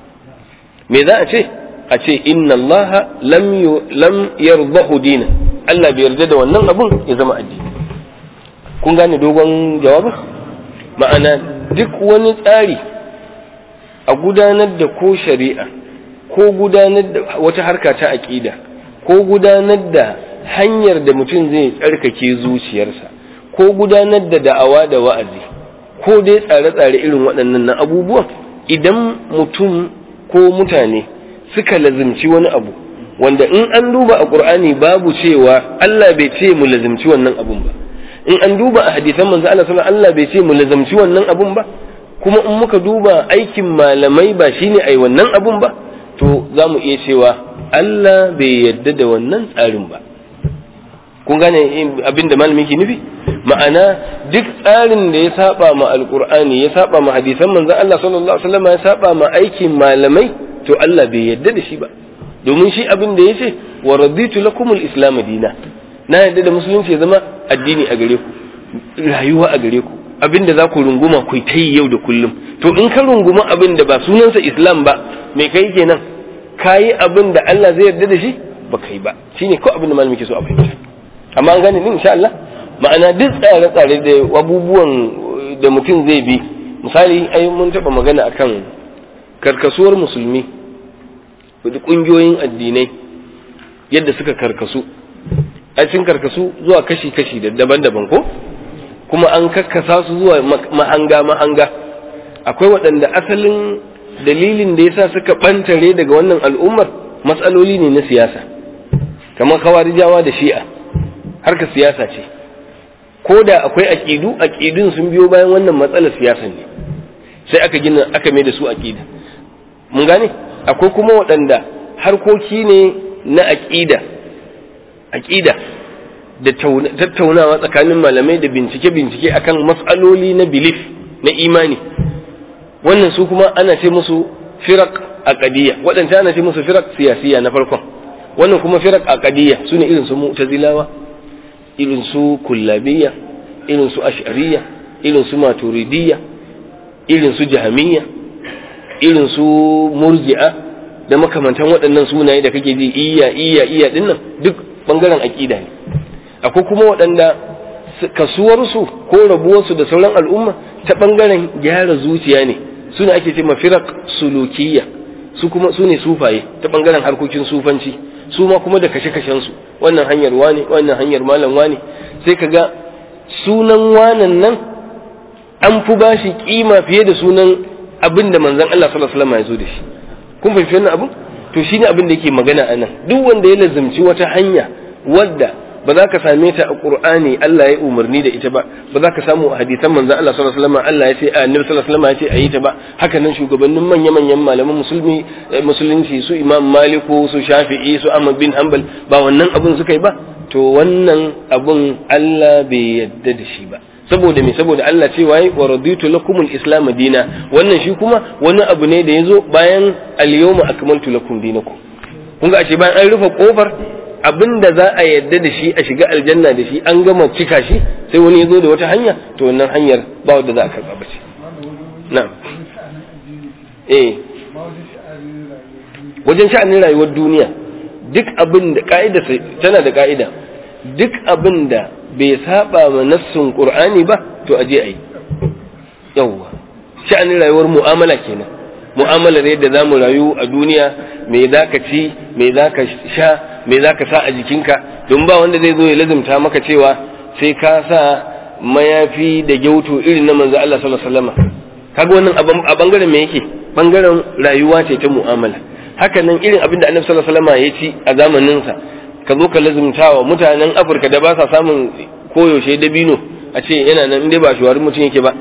me za a ce inna Allah lam yardahu dinan, Allah bai yarda da wannan abun ya zama addini. Kun gane dogon jawabin? Ma'ana duk wani tsari a gudanar da ko shari'a, ko gudanar da wata harka ta aqida, ko gudanar da hanyar da mutum zai tsarkake zuciyarsa, ko gudanar da da'awa da wa'azi, ko dai tsare-tsare irin waɗannan na abubuwan, idan mutum ko mutane suka lazimci wani abu wanda in an duba a Qur'ani babu cewa Allah bai ce mu lazimci wannan abun ba, in an duba a hadisan manzo Allah sallallahu alaihi wasallam Allah bai ce mu lazimci wannan abun ba, kuma in muka duba aikin malamai ba shine ai wannan abun ba, to za mu iya cewa Allah bai yarda da wannan tsarin ba. Kun gane abin da malami ke nufi? Ma'ana duk tsarin da ya saba ma alqur'ani ya saba ma hadisan manzo Allah sallallahu alaihi wasallam ya saba ma aikin malamai, to Allah bai yarda da shi ba. Domin shi abin da yace wa raditu lakumul islam dina, na yarda da musulunci ya zama addini a gare ku, rayuwa a gare ku, abin da za ku runguma ku ta yi yau da kullum. To in ka runguma abin da ba sunansa islam ba, me kai kenan? Kayi abin da Allah zai yarda da shi ba kai ba. Shine ko abin da malami ke so a fahimta. Amma an gane din insha Allah. Ma'ana duk tsare-tsare da abubuwan da mutum zai bi, misali ai mun taba magana akan karkasuwar musulmi da kungiyoyin addinai yadda suka karkasu. Ai sun karkasu zuwa kashi-kashi da daban-daban ko? Kuma an kakkasa su zuwa mahanga. Akwai waɗanda asalin dalilin da yasa suka bantare daga wannan al'ummar matsaloli ne na siyasa, kamar Khawarijawa da Shi'a, harkar siyasa ce. Ko da akwai aƙidun sun biyo bayan wannan matsalar siyasa ne, sai aka mai da su aƙida. Mun gane? Akwai kuma waɗanda harkoki ne na aƙida da tattaunawa tsakanin malamai da bincike akan matsaloli na belief na imani. Wannan su kuma ana ce musu firaq aqdiyya, waɗanda ana ce musu firaq siyasiya na farkon. Wannan kuma firaq aqdiyya sune irin su mu'tazilawa, irin su kullabiyya, irin su ash'ariyya, irin su maturidiyya, irin su jahmiyya, irin su murji'a da makamantan waɗannan sunaye da kake ji iya dinnan duk bangaren aqida ne. Akwai kuma waɗanda kasuwarsu ko rabuwarsu da sauran al'umma ta bangaren gyara zuciya ne, suna ake ce mafiraq sulukiyya, su kuma su ne sufaye ta bangaren harkokin sufanci, su ma kuma da kashe-kashen su, wannan hanyar wane, wannan hanyar malam wane, sai kaga sunan wanan nan an fi bashi kima fiye da sunan abin da manzon Allah sallallahu alaihi wasallam ya zo da shi. Kun fahimci wannan abu? To shine abin da yake magana anan. Duk wanda ya lazimci wata hanya wadda ba za ka same ta a Qur'ani Allah ya umarni da ita ba za ka samu a hadisan manzon Allah sallallahu alaihi wasallam Allah ya ce annabi sallallahu alaihi wasallam ya ce ayi ta ba. Haka nan shugabannin manyan malaman musulunci su Imam Maliku, su Shafi'i, su Ahmad bin Hanbal ba wannan abun suka yi ba, to wannan abun Allah bai yadda da shi ba. Saboda me? Saboda Allah ce waye wa raditu lakumul islam dina, wannan shi kuma wani abu ne da yazo bayan al-yawma akmaltu lakum dinakum. Kun ga ashe bayan an rufe kofar abinda za a yadda da shi a shiga aljanna da shi an gama cika shi, sai wani yazo da wata hanya, to wannan hanyar ba wanda za a karba ba ce. Na'am. Wajen sha'anin rayuwar duniya duk abin da ka'ida tana da ka'ida, duk abin da bai saba ma nassun Qur'ani ba to aje ayi. Yawwa, sha'anin rayuwar mu'amala kenan, mu'amalar yadda zamu rayu a duniya, me zaka ci, me zaka sha, me zaka sa a jikinka, don ba wanda zai zo ya lazumta maka cewa sai ka sa mayafi da gyauto irin na manzo Allah sallallahu alaihi wasallam. Kaga wannan a bangaren me yake? Bangaren rayuwa ce ta mu'amala. Haka nan irin abin da Annabi sallallahu alaihi wasallam ya ci a zamanin sa, ka zo ka lazumtawa mutanen Afirka da ba sa samun koyaushe dabino a ce yana nan inda ba shuwarin mutum yake ba,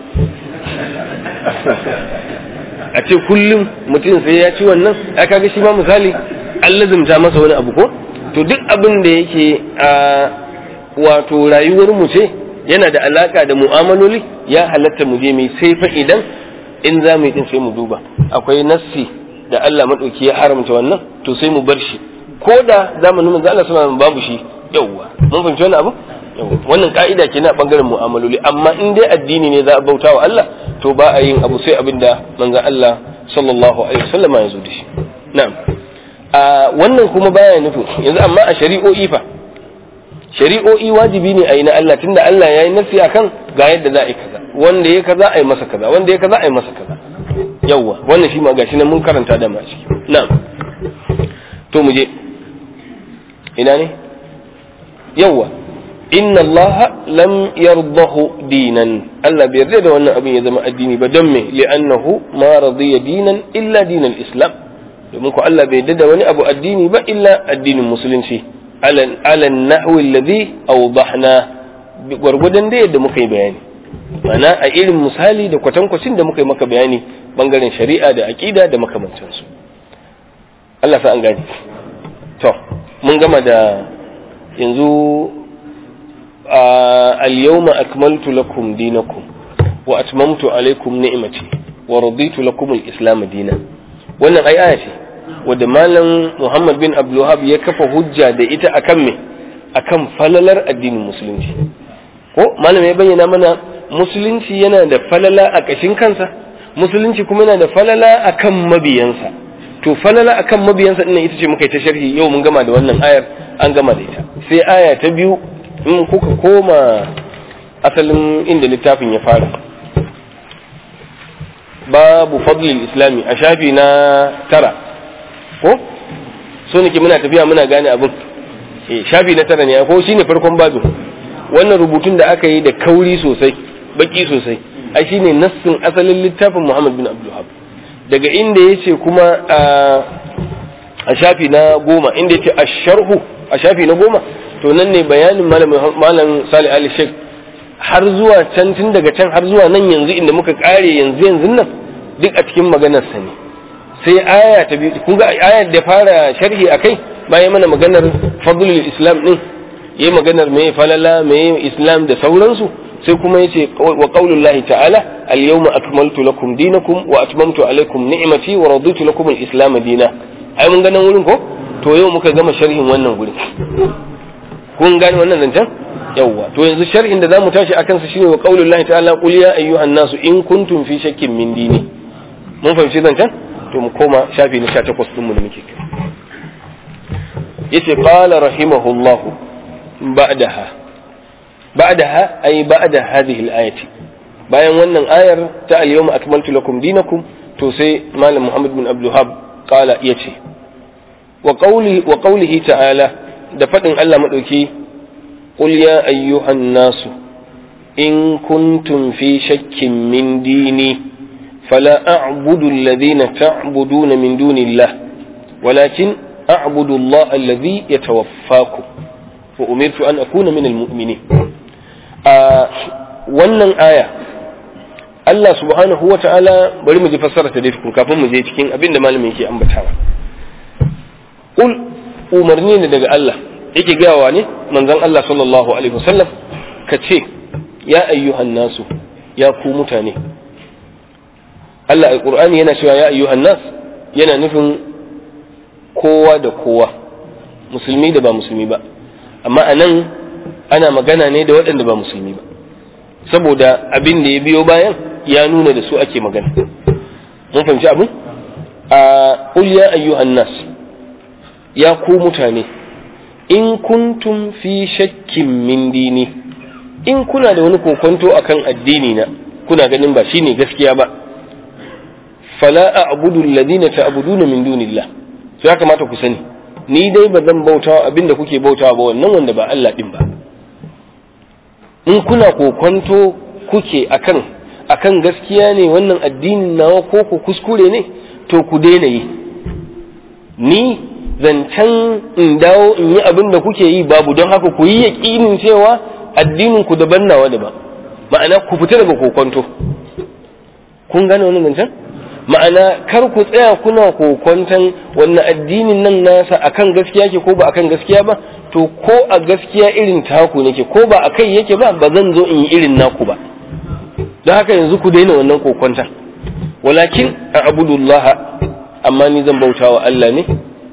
a ce kullum mutum sai ya ci wannan, ai kaga shi ma misali an lazumta masa wani abu ko? To duk abin da yake a wato rayuwar mu ce yana da alaka da mu'amaloli, ya halatta mu je mai, sai fa idan in za mu yi din sai mu duba akwai nassi da Allah madauki ya haramta wannan, to sai mu bar shi, ko da zamanin manzo Allah sallallahu alaihi wasallam babu shi. Yawwa, mun fahimci wannan abu? Yawwa, wannan ka'ida kenan a bangaren mu'amaloli, amma in dai addini ne za a bauta wa Allah, to ba a yin abu sai abinda manzo Allah sallallahu alaihi wasallam ya zo da shi. Na'am. Wannan kuma baya nufin yanzu, amma a shari'o'i fa, shari'o'i wajibi ne a yi na Allah, tunda Allah ya yi nasi akan ga yadda za a yi kaza, wanda ya kaza a yi masa kaza, wanda ya kaza a yi masa kaza. Yawwa, wannan shi ma gashi nan mun karanta da ma ciki. Na'am. To mu je ina ne? Yawwa, inna Allah lam yardahu dinan, Allah bai yarda da wannan abin ya zama addini ba, don me? Li'annahu ma radiya dinan illa dinal Islam, domin ko Allah bai yarda da wani abu addini ba illa addinin musulunci ala nahwi alladhi awdahna gwargwadon da yadda muka yi bayani, mana a irin misali da kwatankwacin da muka yi maka bayani bangaren shari'a da aqida da makamantansu. Allah sa an gane. To mun gama da yanzu al-yawma akmaltu lakum dinakum wa atmamtu alaykum ni'mati wa raditu lakum al-islam dinan. Wannan aya ce wadda malam Muhammad bin Abdul Wahhab ya kafa hujja da ita akan me, akan falalar addinin musulunci. Ko malam ya bayyana mana musulunci yana da falala a kashin kansa, musulunci kuma yana da falala akan mabiyansa. To falala akan mabiyansa din ita ce muka yi ta sharhi, yau mun gama da wannan ayar, an gama da ita. Sai aya ta biyu in kuka koma asalin inda littafin ya fara, babu fadlil islami a shafi na 9, ko so nake muna tafiya muna gane abin. Shafi na 9 ne, ko shine farkon babin. Wannan rubutun da aka yi da kauri sosai, baki sosai, ai shine nassin asalin littafin Muhammad bin Abdul Wahhab. Daga inda yace kuma a shafi na 10, inda yace ash-sharhu a shafi na 10, to nan ne bayanin malam Salih Ali Sheikh har zuwa can, tun daga can har zuwa nan yanzu inda muka kare yanzu nan duk a cikin maganar sa ne. Sai aya ta biyu, kun ga ayar da fara sharhi akai bayan mana maganar fadlul islam din, yayi maganar me falala me islam da sauransu, sai kuma yace wa qaulullahi ta'ala al-yawma akmaltu lakum dinakum wa atmamtu alaykum ni'mati wa raditu lakum al-islam dinan. Ai mun ganin wurin ko? To yau muka gama sharhin wannan gurin. Kun gane wannan zancen? Yawwa. To yanzu sharhin da zamu tashi akan sa shine wa qaulullahi ta'ala qul ya ayyuhan nasu in kuntum fi shakkin min dini. Mun fahimci zancen? To mu koma shafi na 18 din mu da muke kai. Yace qala rahimahullahu بعدها أي بعد هذه الآية bayan wannan ayar ta al-yawma akmaltu lakum dinakum, to sai malam Muhammad bin Abdul Wahhab qala yace wa qawlihi ta'ala, da fadin Allah madauki, qul ya ayyuhan nasu in kuntum fi shakkin min dini fala a'budu alladhina ta'buduna min dunillah walakin a'budu Allah alladhi yatawaffakum wa umirtu an akuna min al-mu'minin. Wannan aya Allah subhanahu wa ta'ala, bari mu ji fassara ta dai kafin mu je cikin abin da malamin yake ambatawa. Qul umarni ne daga Allah, yake gawa ne manzon Allah sallallahu alaihi wasallam, ka ce ya ayyuhan nasu, ya ku mutane. Allah alqur'ani yana cewa ya ayyuhan nas, yana nufin kowa da kowa, musulmi da ba musulmi ba, amma anan ana magana ne da waɗanda ba musulmi ba, saboda abin da ya biyo bayan ya nuna da su ake magana. Mun fahimci abin? Qul ya ayyuhan nas, ya ku mutane, in kuntum fi shakkin min dini, in kuna da wani kokonto akan addini na, kuna ganin ba shine gaskiya ba, fala a'budu alladhina ta'buduna min dunillah, sai ya kamata ku sani ni dai ba zan bautawa abinda kuke bautawa ba, wannan wanda ba Allah din ba. In kuna kokonto kuke akan gaskiya ne wannan addinin nawa ko ku kuskure ne, to ku daina yi. Ni zancen in dawo in yi abin da kuke yi babu, don haka ku yi yaƙinin cewa addinin ku daban nawa daban, ma'ana ku fita daga kokonto. Kun gane wannan zancen? Ma'ana kar ku tsaya kuna kokonton wannan addinin nan nasa akan gaskiya ke ko ba akan gaskiya ba, to ko a gaskiya irin taku nake ko ba akai yake ba, ba zan zo in yi irin naku ba. Don haka yanzu ku daina wannan kokonton. Walakin a abudullaha, amma ni zan bauta wa Allah ne,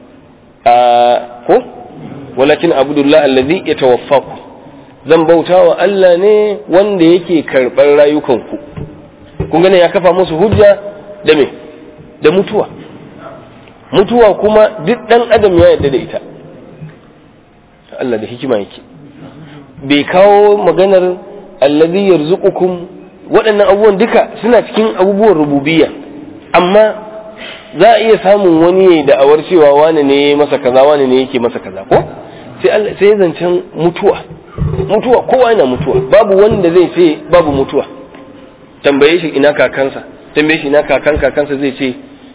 ko walakin abudullaha allazi yatawaffaku, zan bauta wa Allah ne wanda yake karɓar rayukanku. Kun gane ya kafa musu hujja da me, da mutuwa. Mutuwa kuma duk ɗan adam ya yarda da ita. Allah da hikima yake, bai kawo maganar allazi yarzuqukum, waɗannan abubuwan duka suna cikin abubuwan rububiyya, amma za a iya samun wani ya da'awar cewa wani ne masa kaza, wani ne yake masa kaza, ko sai zancen mutuwa kowa yana mutuwa, babu wanda zai ce babu mutuwa. Tambaye shi ina kakansa, tambaye shi ina kakansa, zai ce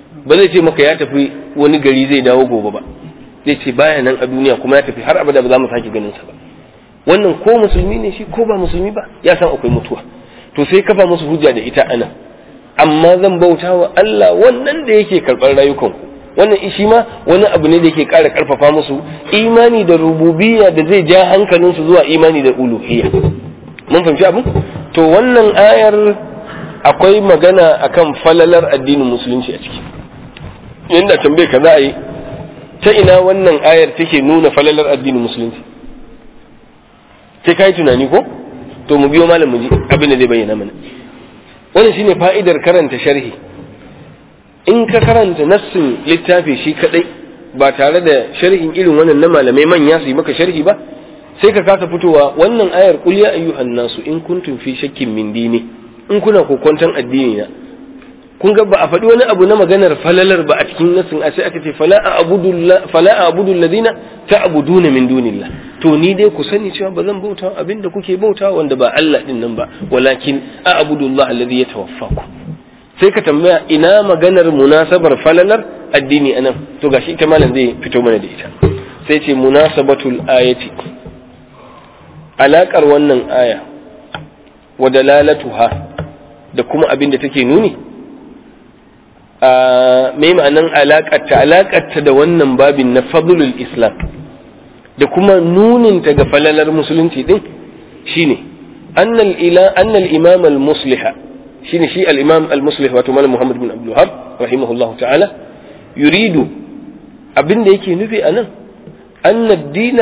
ba zai ce maka ya tafi wani gari zai dawo gobe ba, zai ce baya nan a duniya kuma ya tafi har abada ba za mu sake ganin sa ba. wannan ko musulmi ne shi ko ba musulmi ba ya san akwai mutuwa, to sai kafa musu hujja da ita ana. Amma zan bauta wa Allah wannan da yake karɓar rayukanku, wannan shi ma wani abu ne da yake ƙara ƙarfafa musu imani da rububiyya da zai ja hankalinsu zuwa imani da uluhiyya. Mun fahimci abu? To wannan ayar akwai magana akan falalar addinin musulunci a ciki. Yanda tambaye ka za a yi, ta ina wannan ayar take nuna falalar addinin musulunci? Sai ka yi tunani ko? To mu biyo malam mu ji abin da zai bayyana mana. Wannan shine fa'idar karanta sharhi. In ka karanta nassin littafi shi kadai ba tare da sharhin irin wannan na malamai manya su yi maka sharhi ba, sai ka kasa fitowa wannan ayar qul ya ayyuhan nasu in kuntum fi shakkin min dini, in kuna kokonton addini na. Kun ga ba a faɗi wani abu na maganar falalar ba a cikin nassin, a sai aka ce fala a'budu alladhina ta'buduna min dunillah. To ni dai ku sani cewa ba zan bauta abinda kuke bauta wanda ba Allah din nan ba, walakin a'budu Allah alladhi yatawaffaku. Sai ka tambaya ina maganar munasabar falalar addini anan, to gashi ita malam zai fito mana da ita. Sai ce munasabatul ayati, alakar wannan aya wa dalalatuha da kuma abin da take nuni. Mai ma'anan alaƙarta da wannan babin na fadlul islam da kuma nuninta ga falalar musulunci din shine annal imam al-musliha, shine shi al-imam al-muslih wato malam Muhammad bin Abdul Wahhab rahimahullahu ta'ala, yuridu abin da yake nufi anan anna ad-dina,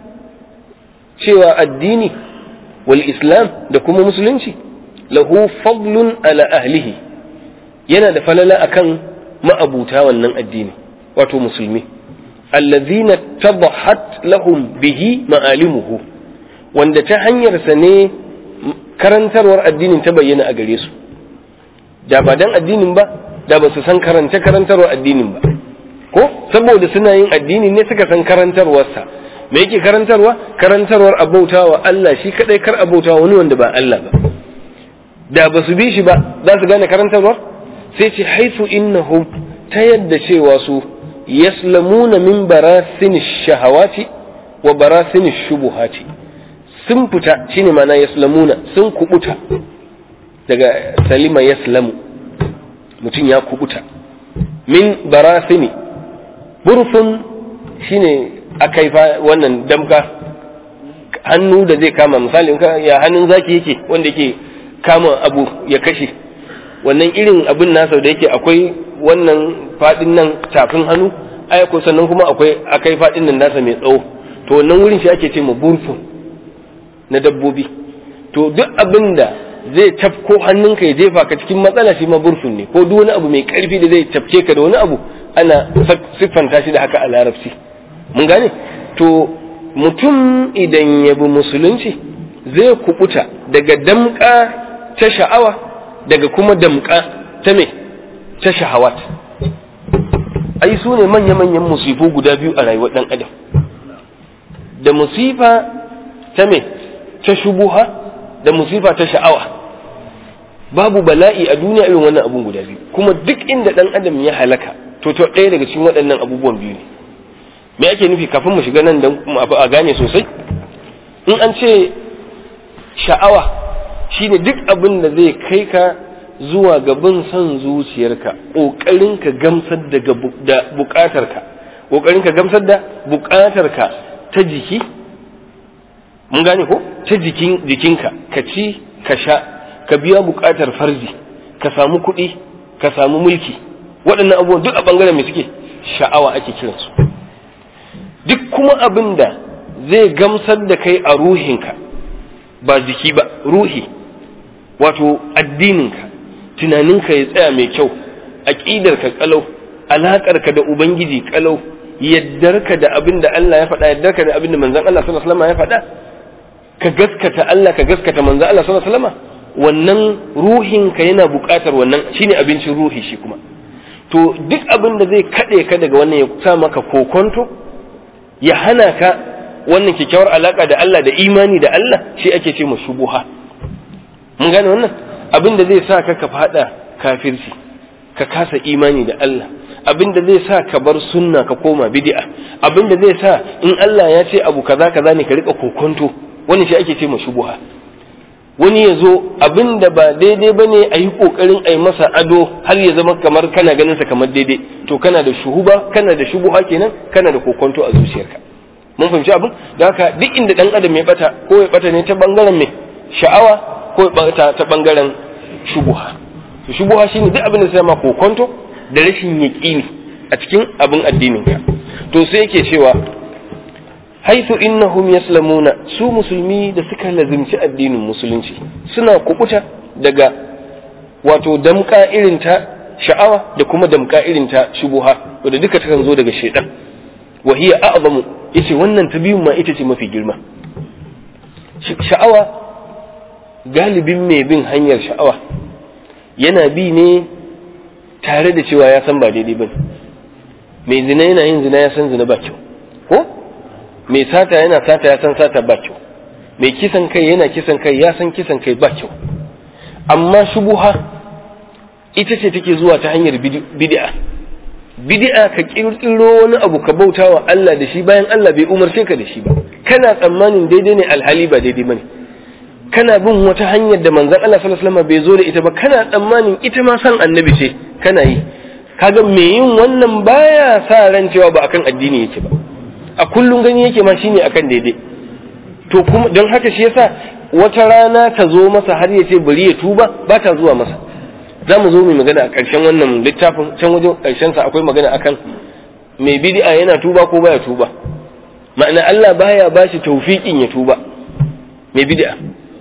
cewa addini wal islam da kuma musulunci lahu fadlun ala ahlihi, yana da falala akan ma'abuta wannan addini wato musulmi, allazina tabahat lahum bihi ma'alimuhu, wanda ta hanyar sa ne karantarwar addinin ta bayyana a gare su. Da ba dan addinin ba da ba su san karantarwar addinin ba, ko saboda suna yin addini ne suka san karantarwarsa. Me yake karantarwar abautawa Allah shi kadai, kar abautawa wani wanda ba Allah ba. Da ba su bi shi ba za su gane karantarwar. Sai ce haifu innahum, ta yadda cewa su yaslamuna min barasin shahawati wa barasin shubuhati, sun fita shine ma'ana yaslamuna, sun kubuta daga salima yaslamu, mutum ya kubuta. Min barasini, burfun shine akaifa, wannan damka hannu da zai kama, misali ya hannun zaki yake wanda yake kama abu ya kashe, wannan irin abin nasa da yake akwai wannan fadin nan tafin hannu ko sannan kuma akai fadin nan nasa mai tsawo, to wannan wurin shi ake ce ma burfun na dabbobi. To duk abin da zai tafko hannunka ya jefa ka cikin matsala shi ma burfun ne, ko duk wani abu mai karfi da zai tafke ka da wani abu ana siffanta shi da haka a larabci. Mun gane? To mutum idan ya bi musulunci zai kubuta daga damka ta sha'awa, daga kuma damka ta me ta shahawat. Ai su ne manya-manyan musifu guda biyu a rayuwar ɗan adam, da musifa ta me ta shubuha da musifa ta sha'awa. Babu bala'i a duniya irin wannan abun guda biyu, kuma duk inda ɗan adam ya halaka to ɗaya daga cikin waɗannan abubuwan biyu ne. Me ake nufi kafin mu shiga nan dan a gane sosai? In an ce sha'awa shine duk abin da zai kai ka zuwa ga bin son zuciyarka, ƙoƙarin ka gamsar da buƙatarka, ƙoƙarin ka gamsar da buƙatarka ta jiki. Mun gane ko? Ta jikinka, ka ci ka sha, ka biya buƙatar farji, ka samu kuɗi, ka samu mulki. Waɗannan abubuwan duk a ɓangaren mai suke sha'awa ake kiransu. Duk kuma abin da zai gamsar da kai a ruhinka, ba jiki ba, ruhi, wato addininka, tunaninka ya tsaya mai kyau, aƙidarka ƙalau, alaƙarka da Ubangiji ƙalau, yaddarka da abin da Allah ya faɗa, yaddarka da abin da manzon Allah sallallahu alaihi wasallam ya faɗa, ka gaskata Allah, ka gaskata manzon Allah sallallahu alaihi wasallam, wannan ruhinka yana buƙatar wannan, shine abincin ruhi shi kuma. To duk abin da zai kaɗe ka daga wannan ya sa maka kokonto, ya hana ka wannan kyakkyawar alaka da Allah da imani da Allah, shi ake ce ma shubuha. Mun gane wannan abin da zai sa ka fada kafirci, ka kasa imani da Allah, abinda zai sa ka bar sunna ka koma bid'a, abinda zai sa in Allah ya ce abu kaza kaza ne ka rika kokonto, wani shi ake ce ma shubuha. Wani ya zo abinda ba daidai bane a yi kokarin a yi masa ado har ya zama kamar kana ganin sa kamar daidai, to kana da shubuha kenan, kana da kokonto a zuciyarka. Mun fahimci abin da haka duk inda dan adam ya bata, ko ya bata ne ta bangaren mai sha'awa ko ya bata ta bangaren shubuha. To shubuha shine duk abin da sai ma kokonto da rashin yaqini a cikin abin addinin ka. To sai yake cewa haithu innahum yaslamuna, su musulmi da suka lazimci addinin musulunci suna kubuta daga wato damka irin ta sha'awa da kuma damka irin ta shubuha, wanda duka takan zo daga shaytan. wa hiya a'zamu, yace wannan ta biyun ma ita ce mafi girma. Sha'awa, galibin mai bin hanyar sha'awa yana bi ne tare da cewa ya san ba daidai bane. Mai zina yana yin zina ya san zina ba kyau, ko mai sata yana sata ya san sata ba kyau, mai kisan kai yana kisan kai ya san kisan kai ba kyau. Amma shubuha ita ce take zuwa ta hanyar bid'a ka kirkiro wani abu ka bautawa Allah da shi bayan Allah bai umarce ka da shi ba, kana tsammanin daidai ne alhali ba daidai bane, kana bin wata hanyar da manzon Allah sallallahu alaihi wasallam bai zo da ita ba, kana tsammanin ita ma san annabi ce kana yi. Kaga me yin wannan baya sa ran cewa ba akan addini yake ba, a kullun gani yake ma shine akan daidai. To kuma don haka shi yasa wata rana ta zo masa har ya ce bari ya tuba, ba ta zuwa masa. Za mu zo mu magana a ƙarshen wannan littafin, can wajen ƙarshen sa akwai magana akan mai bid'a yana tuba ko baya tuba. Ma'ana Allah baya bashi tawfiqin ya tuba mai bid'a.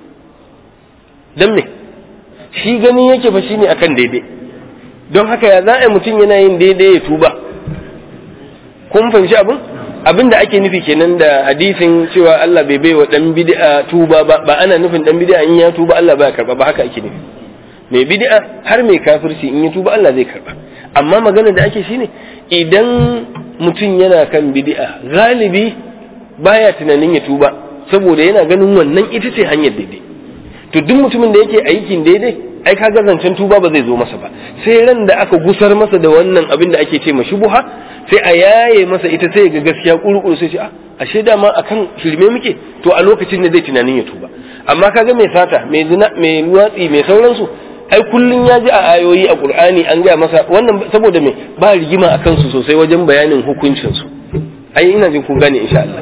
Dan me? Shi gani yake fa shine akan daidai. Don haka ya za a mutum yana yin daidai ya tuba. Kun fahimci abin da ake nufi kenan da hadisin cewa Allah bai baiwa dan bid'a tuba ba ana nufin dan bid'a in ya tuba Allah baya karba ba, haka ake nufi. Mai bid'a har mai kafirci in ya tuba Allah zai karba. Amma magana da ake shine idan mutum yana kan bid'a galibi baya tunanin ya tuba saboda yana ganin wannan ita ce hanyar daidai. To duk mutumin da yake aikin daidai ai kaga zancen tuba ba zai zo masa ba, sai ran da aka gusar masa da wannan abin da ake ce ma shubuha, sai a yaye masa ita, sai ga gaskiya kurukuru, sai ce ashe dama akan shirme muke, to a lokacin ne zai tunanin ya tuba. Amma kaga mai sata, mai zina, mai luwatsi, mai sauransu, ai kullun ya ji a ayoyi a Qur'ani an gaya masa wannan, saboda me ba rigima akan su sosai wajen bayanin hukuncin su. Ai ina jin kun gane insha Allah.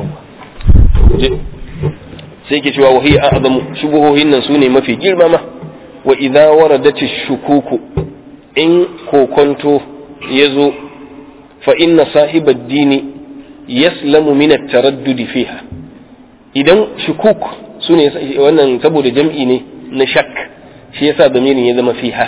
Sai ke cewa wahiya a'zamu, shubuhohin nan sune mafi girma ma. Wa idza waradati shukuku, in kokonto yazo, fa inna sahibad dini yaslamu min at-taraddud fiha. Idan shukuk sune wannan saboda jam'i ne na shak, shi yasa damirin ya zama fiha.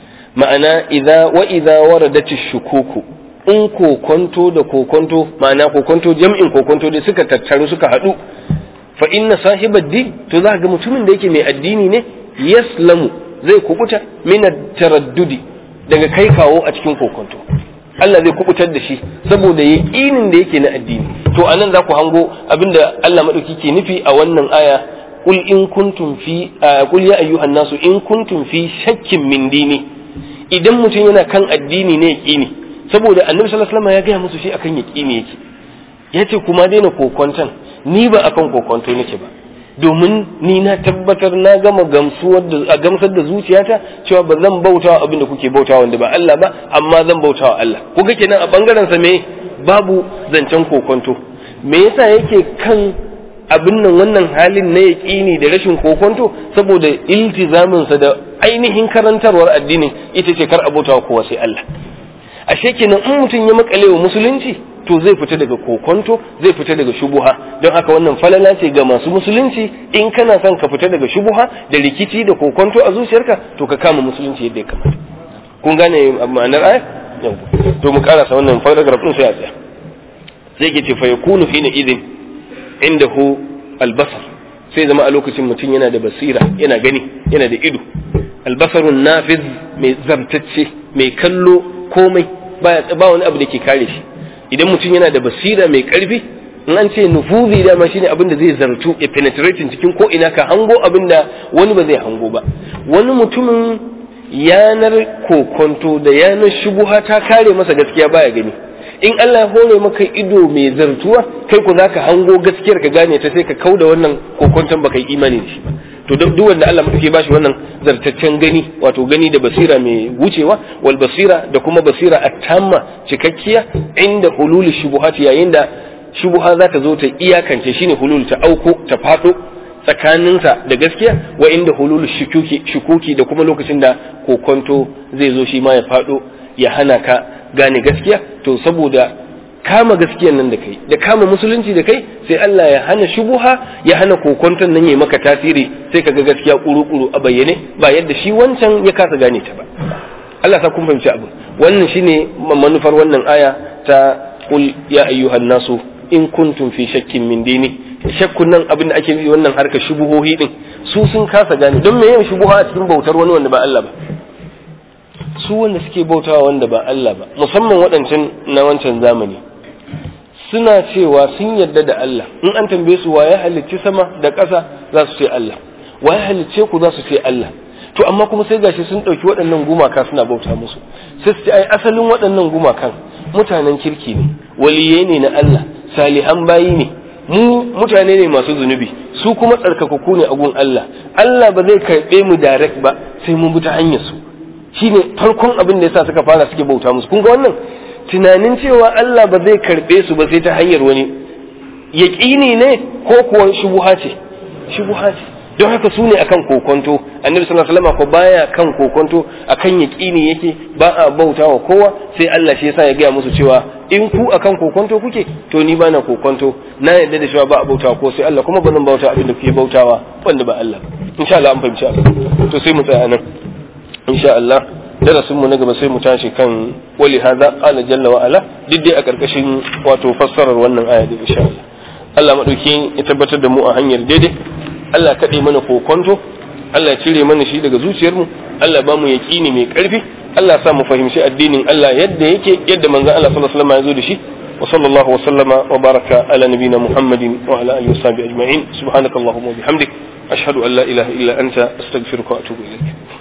Ma'ana idza waradati shukuku, in kokonto da kokonto, ma'ana kokonto jam'in kokonto da suka tattaru suka hadu, fa inna sahibad din, to za ga mutumin da yake mai addini ne, yaslamu zai kubuta min taraddudi daga kai kawo a cikin kokonto. Allah zai kubutar da shi saboda yaqinin da yake na addini. To anan za ku hango abinda Allah madauki ke nufi a wannan aya, qul in kuntum fi qul ya ayyuhan nasu in kuntum fi shakkin min dini. Idan mutum yana kan addini ne yaqini, saboda Annabi sallallahu alaihi wasallam ya ga musu shi akan yaqini yake. Yace kuma daina kokonton, ni ba akan kokonto nake ba, domin ni na tabbatar na gama gamsar da zuciyata cewa ba zan bautawa abin da kuke bautawa wanda ba Allah ba, amma zan bautawa Allah. Kuga kenan a bangaren sa me babu zancen kokonto. Me yasa yake kan abin nan wannan halin na yaqini da rashin kokonto? Saboda iltizamin sa da ainihin karantarwar addinin ita ce kar a bautawa kowa sai Allah. Ashe kenan in mutum ya makale wa musulunci, to zai fita daga kokonto, zai fita daga shubuha. Don haka wannan falala ce ga masu musulunci, in kana son ka fita daga shubuha da rikici da kokonto a zuciyarka, to ka kama musulunci yadda ya kamata. Kun gane ma'anar aya? To mu karasa wannan paragraph din sai a tsaya. Sai ke ce fa yakunu hina idin indahu albasar, sai zama a lokacin mutum yana da basira, yana gani, yana da ido. Albasarun nafiz, mai zartacce, mai kallo komai, ba wani abu da ke kare shi. Idan mutum yana da basira mai karfi, in an ce nufuzi dama shine abin da zai zartu ya penetrating cikin ko ina, ka hango abin da wani ba zai hango ba. Wani mutumin yanar kokonto da yanar shubuha ta kare masa gaskiya baya gani. In Allah ya hore maka ido mai zartuwa, kai ku zaka hango gaskiyar ka gane ta sai ka kauda wannan kokonton baka yi imani da shi ba. To duk wanda Allah muke bashi wannan zartaccen gani, wato gani da basira mai wucewa, wal basira da kuma basira at-tamma cikakkiya inda hulul shubuhat, yayin da shubuha za ta zo ta iyakance, shine hulul, ta auko ta fado tsakaninsa da gaskiya, wa inda hulul shukuki da kuma lokacin da kokonto zai zo shi ma ya fado ya hana ka gane gaskiya. To saboda kama gaskiyan nan da kai, da kama musulunci da kai, sai Allah ya hana shubuha, ya hana kokonton nan yayi maka tasiri, sai kaga gaskiya kuru-kuru a bayyane, ba yadda shi wancan ya kasa gane ta ba. Allah sa kun fahimci abu. Wannan shine manufar wannan aya ta qul ya ayyuhan nasu in kuntum fi shakkin min dini. Shakkun nan abin da ake yi wannan harkar shubuhohi din, su sun kasa gane. Don me yin shubuha a cikin bautar wani wanda ba Allah ba? Su wanda suke bautawa wanda ba Allah ba, musamman waɗancan na wancan zamani, suna cewa sun yarda da Allah. In an tambaye su waye halicci sama da ƙasa, za su ce Allah. Waye halicce ku, za su ce Allah. To amma kuma sai gashi sun ɗauki waɗannan gumaka suna bauta musu. Sai su ce ai asalin waɗannan gumakan mutanen kirki ne, waliyai ne na Allah, salihan bayi ne. Mu mutane ne masu zunubi, su kuma tsarkakakku ne a gun Allah. Allah ba zai karɓe mu direct ba, sai mun bi ta hanyar su. Shine farkon abin da yasa suka fara suke bauta musu. Kun ga wannan tunanin cewa Allah ba zai karbe su ba sai ta hanyar wani, yaqini ne ko kuwa shubuha ce? Shubuha ce. Don haka su ne akan kokonto. Annabi sallallahu alaihi wasallam ko baya kan kokonto, akan yaqini yake, ba a bautawa kowa sai Allah. Shi yasa ya ga musu cewa in ku akan kokonto kuke, to ni bana kokonto, na yarda da cewa ba a bautawa ko sai Allah, kuma ba zan bauta abin da kuke bautawa wanda ba Allah. Insha Allah an fahimci abin. To sai mu tsaya nan. insha Allah darasin mu na gaba sai mu tashi kan wali hada qala jalla wa ala, duk dai a karkashin wato fassarar wannan aya da insha Allah. Allah madauki ya tabbatar da mu a hanyar daidai, Allah kade mana kokonto, Allah ya cire mana shi daga zuciyar mu, Allah ba mu yaqini mai karfi, Allah sa mu fahimci addinin Allah yadda yake, yadda manzon Allah sallallahu alaihi wasallam ya zo da shi. وصلى الله وسلم وبارك على نبينا محمد وعلى آله وصحبه أجمعين. سبحانك اللهم وبحمدك أشهد أن لا إله إلا أنت أستغفرك وأتوب إليك.